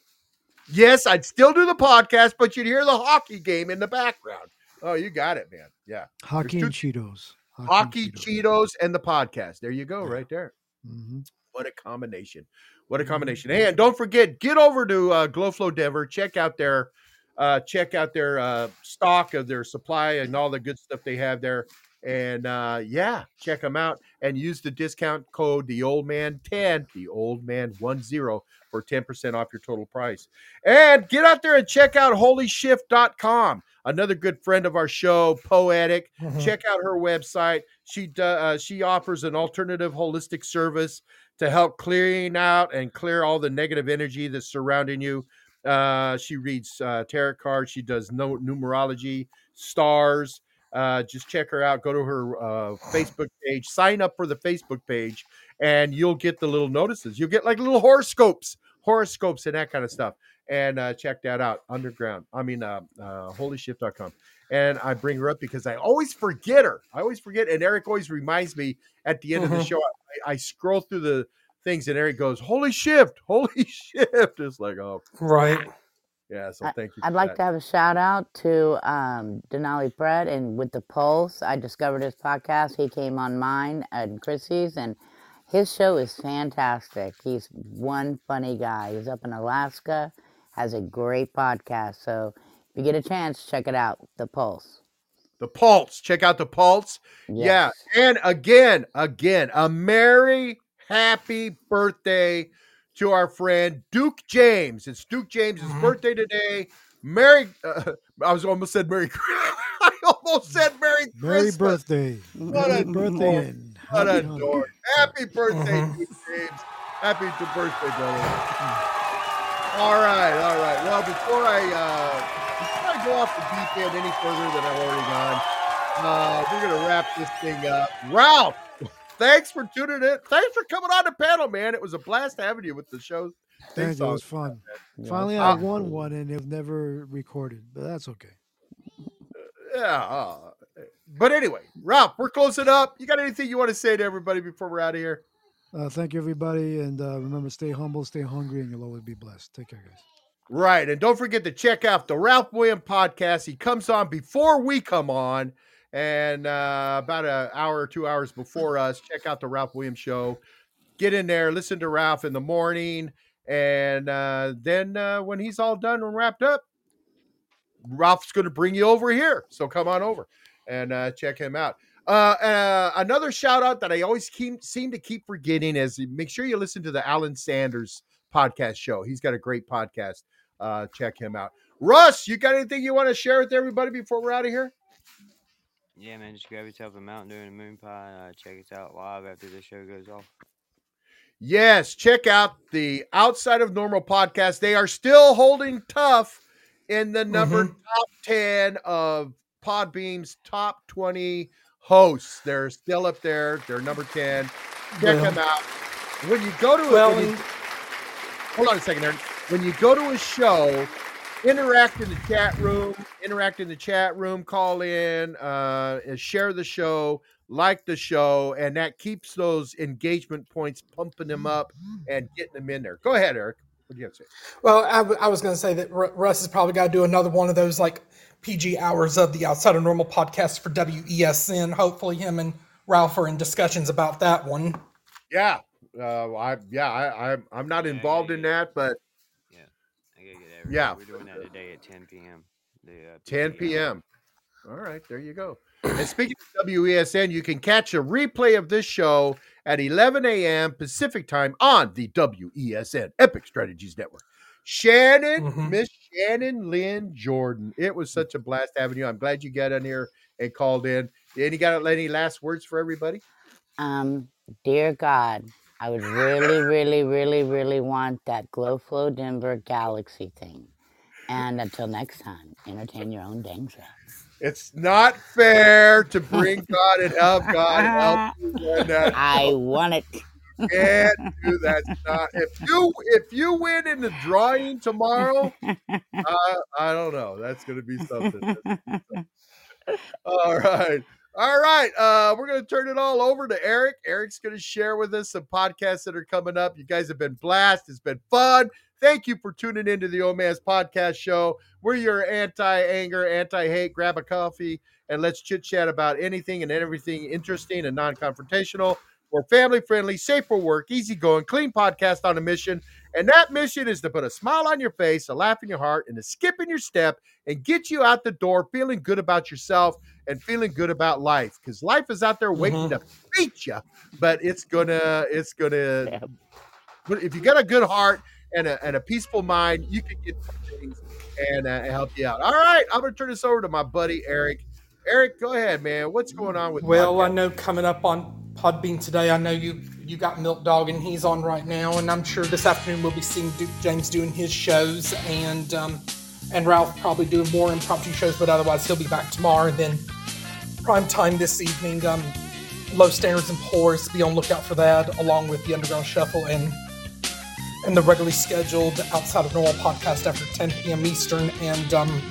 yes, I'd still do the podcast, but you'd hear the hockey game in the background. Oh, you got it, man. Yeah. Hockey and Cheetos. Hockey Cheetos and the podcast. There you go, right there. Mm-hmm. What a combination. What a combination. And don't forget, get over to Glowflow Denver. Check out their stock of their supply and all the good stuff they have there. And check them out and use the discount code the old man 10, the old man 10 for 10% off your total price. And get out there and check out holyshift.com. Another good friend of our show, Poetic. Check out her website. She offers an alternative holistic service to help clear all the negative energy that's surrounding you. She reads tarot cards. She does numerology, stars. Just check her out. Go to her Facebook page. Sign up for the Facebook page, and you'll get the little notices. You'll get like little horoscopes and that kind of stuff. And check that out. Holyshift.com. And I bring her up because I always forget her. And Eric always reminds me at the end of the show. I scroll through the things, and Eric goes, "Holy shift." It's like, oh, right. Yeah, so thank you. I'd like to have a shout out to Denali Fred and with the Pulse. I discovered his podcast. He came on mine and Chrissy's, and his show is fantastic. He's one funny guy. He's up in Alaska, has a great podcast. So if you get a chance, check it out. The Pulse. The Pulse. Check out the Pulse. Yes. Yeah. And again, a merry, happy birthday to our friend Duke James. It's Duke James' birthday today. I almost said Merry Christmas. Merry birthday. What a birthday. What a dork. Happy birthday, Duke James. Happy birthday, brother. All right. Well, before I go off the deep end any further than I've already gone, we're going to wrap this thing up. Ralph, thanks for tuning in. Thanks for coming on the panel, man. It was a blast having you with the show. Thank you. It was fun. Finally, I won one, and it was never recorded, but that's okay. But anyway, Ralph, we're closing up. You got anything you want to say to everybody before we're out of here? Thank you, everybody. And remember, stay humble, stay hungry, and you'll always be blessed. Take care, guys. Right. And don't forget to check out the Ralph Williams podcast. He comes on before we come on. And about an hour or 2 hours before us, check out the Ralph Williams show. Get in there, listen to Ralph in the morning. And then when he's all done and wrapped up, Ralph's going to bring you over here. So come on over and check him out. Another shout out that I always seem to keep forgetting is make sure you listen to the Alan Sanders podcast show. He's got a great podcast. Check him out. Russ, you got anything you want to share with everybody before we're out of here? Yeah, man, just grab yourself a Mountain Dew and a moon pie. Check us out live after the show goes off. Yes, check out the Outside of Normal podcast. They are still holding tough in the number top 10 of Podbeam's top 20 hosts. They're still up there. They're number 10. Check them out. When you go to hold on a second there. When you go to a show, interact in the chat room, call in, share the show, like the show, and that keeps those engagement points, pumping them up and getting them in there. Go ahead, Eric. What do you have to say? Well, I was going to say that Russ has probably got to do another one of those like PG hours of the Outside of Normal podcast for WESN. Hopefully him and Ralph are in discussions about that one. Yeah. I'm not involved in that, but I gotta get everything. Yeah. We're doing that today at 10 p.m. 10 p.m. All right, there you go. And speaking of WESN, you can catch a replay of this show at 11 a.m. Pacific time on the WESN Epic Strategies Network. Miss Shannon Lynn Jordan. It was such a blast having you. I'm glad you got on here and called in. Any last words for everybody? Dear God, I would really, really, really, really want that Glowflow Denver Galaxy thing. And until next time, entertain your own dang self. It's not fair to bring God and help God help you. I want it. Can't do that. If you win in the drawing tomorrow, I don't know. That's going to be something. All right. We're going to turn it all over to Eric. Eric's going to share with us some podcasts that are coming up. You guys have been blessed. It's been fun. Thank you for tuning into the Old Man's Podcast Show. We're your anti-anger, anti-hate. Grab a coffee and let's chit-chat about anything and everything interesting and non-confrontational. We're family-friendly, safe for work, easygoing, clean podcast on a mission. And that mission is to put a smile on your face, a laugh in your heart, and a skip in your step and get you out the door feeling good about yourself and feeling good about life. Because life is out there waiting to beat you, but it's gonna but if you got a good heart and a peaceful mind, you can get things and help you out. All right, I'm gonna turn this over to my buddy Eric. Eric, go ahead, man. What's going on with Well, I know coming up on Podbean today, I know you got Milk Dog and he's on right now, and I'm sure this afternoon we'll be seeing James doing his shows, and Ralph probably doing more impromptu shows, but otherwise he'll be back tomorrow. And then prime time this evening, Low Standards and Pours, be on lookout for that, along with the Underground Shuffle and the regularly scheduled Outside of Normal podcast after 10 p.m. Eastern. And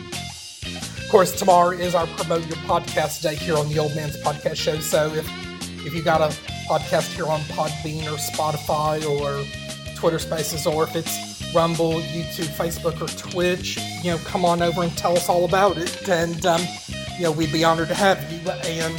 of course, tomorrow is our Promote Your Podcast Day here on the Old Man's Podcast Show. So if you got a podcast here on Podbean or Spotify or Twitter Spaces, or if it's Rumble, YouTube, Facebook, or Twitch, come on over and tell us all about it. And we'd be honored to have you.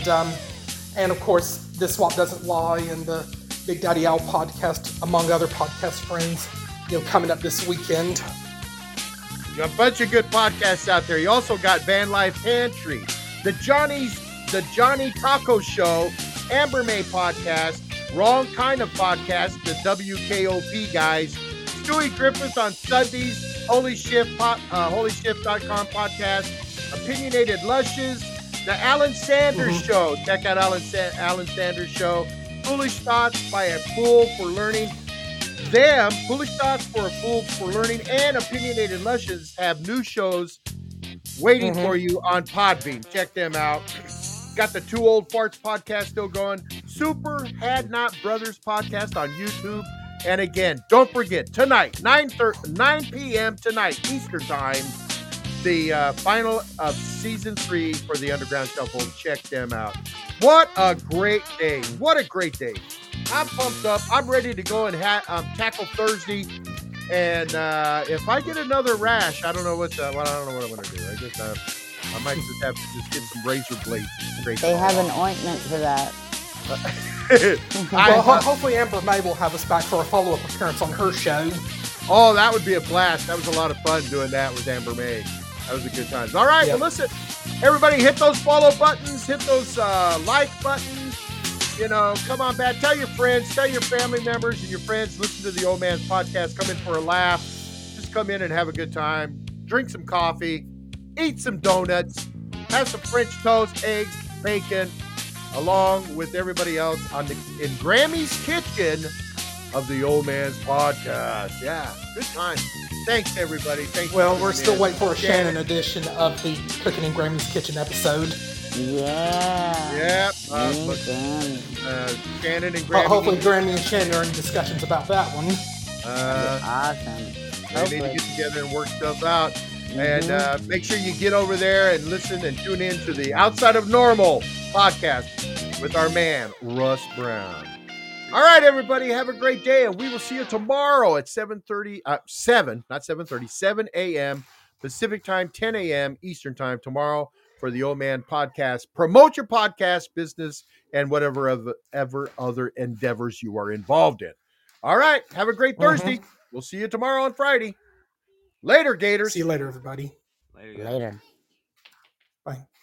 And of course, This Swap Doesn't Lie and the Big Daddy Owl podcast, among other podcast friends, coming up this weekend. You got a bunch of good podcasts out there. You also got Van Life Pantry, the Johnny Taco Show, Amber May podcast, Wrong Kind of Podcast, the WKOP guys, Stewie Griffith on Sundays, Holyshift.com podcast, Opinionated Lushes, the Alan Sanders Show. Check out Alan Sanders Show. Foolish Thoughts by a Fool for Learning. Foolish Thoughts for a Fool for Learning, and Opinionated Lushes have new shows waiting for you on Podbean. Check them out. Got the Two Old Farts podcast still going. Super Had Not Brothers podcast on YouTube. And again, don't forget, tonight, 9 p.m. tonight, Eastern Time, the final of Season 3 for the Underground Shuffle. Check them out. What a great day. What a great day. I'm pumped up. I'm ready to go and tackle Thursday. And if I get another rash, I don't know what I'm going to do. I might just have to get some razor blades. They have an ointment for that. Hopefully Amber May will have us back for a follow-up appearance on her show. Oh, that would be a blast. That was a lot of fun doing that with Amber May. That was a good time. All right, well, listen, everybody, hit those follow buttons, hit those like buttons. Come on back. Tell your friends, tell your family members and your friends, listen to the Old Man's Podcast. Come in for a laugh. Just come in and have a good time. Drink some coffee. Eat some donuts. Have some French toast, eggs, bacon, along with everybody else in Grammy's kitchen of the Old Man's Podcast. Yeah, good time. Thanks, everybody. Thanks. Well, we're still waiting for a Shannon edition of the Cooking in Grammy's Kitchen episode. Yeah. Yep. Shannon and Grammy. Hopefully, Grammy and Shannon are in discussions about that one. Awesome. They need to get together and work stuff out. And make sure you get over there and listen and tune in to the Outside of Normal podcast with our man, Russ Brown. All right, everybody, have a great day, and we will see you tomorrow at 7 a.m. Pacific time, 10 a.m. Eastern time tomorrow for the Old Man Podcast. Promote your podcast, business, and whatever ever other endeavors you are involved in. All right, have a great Thursday. We'll see you tomorrow on Friday. Later, Gators. See you later, everybody. Later. Bye.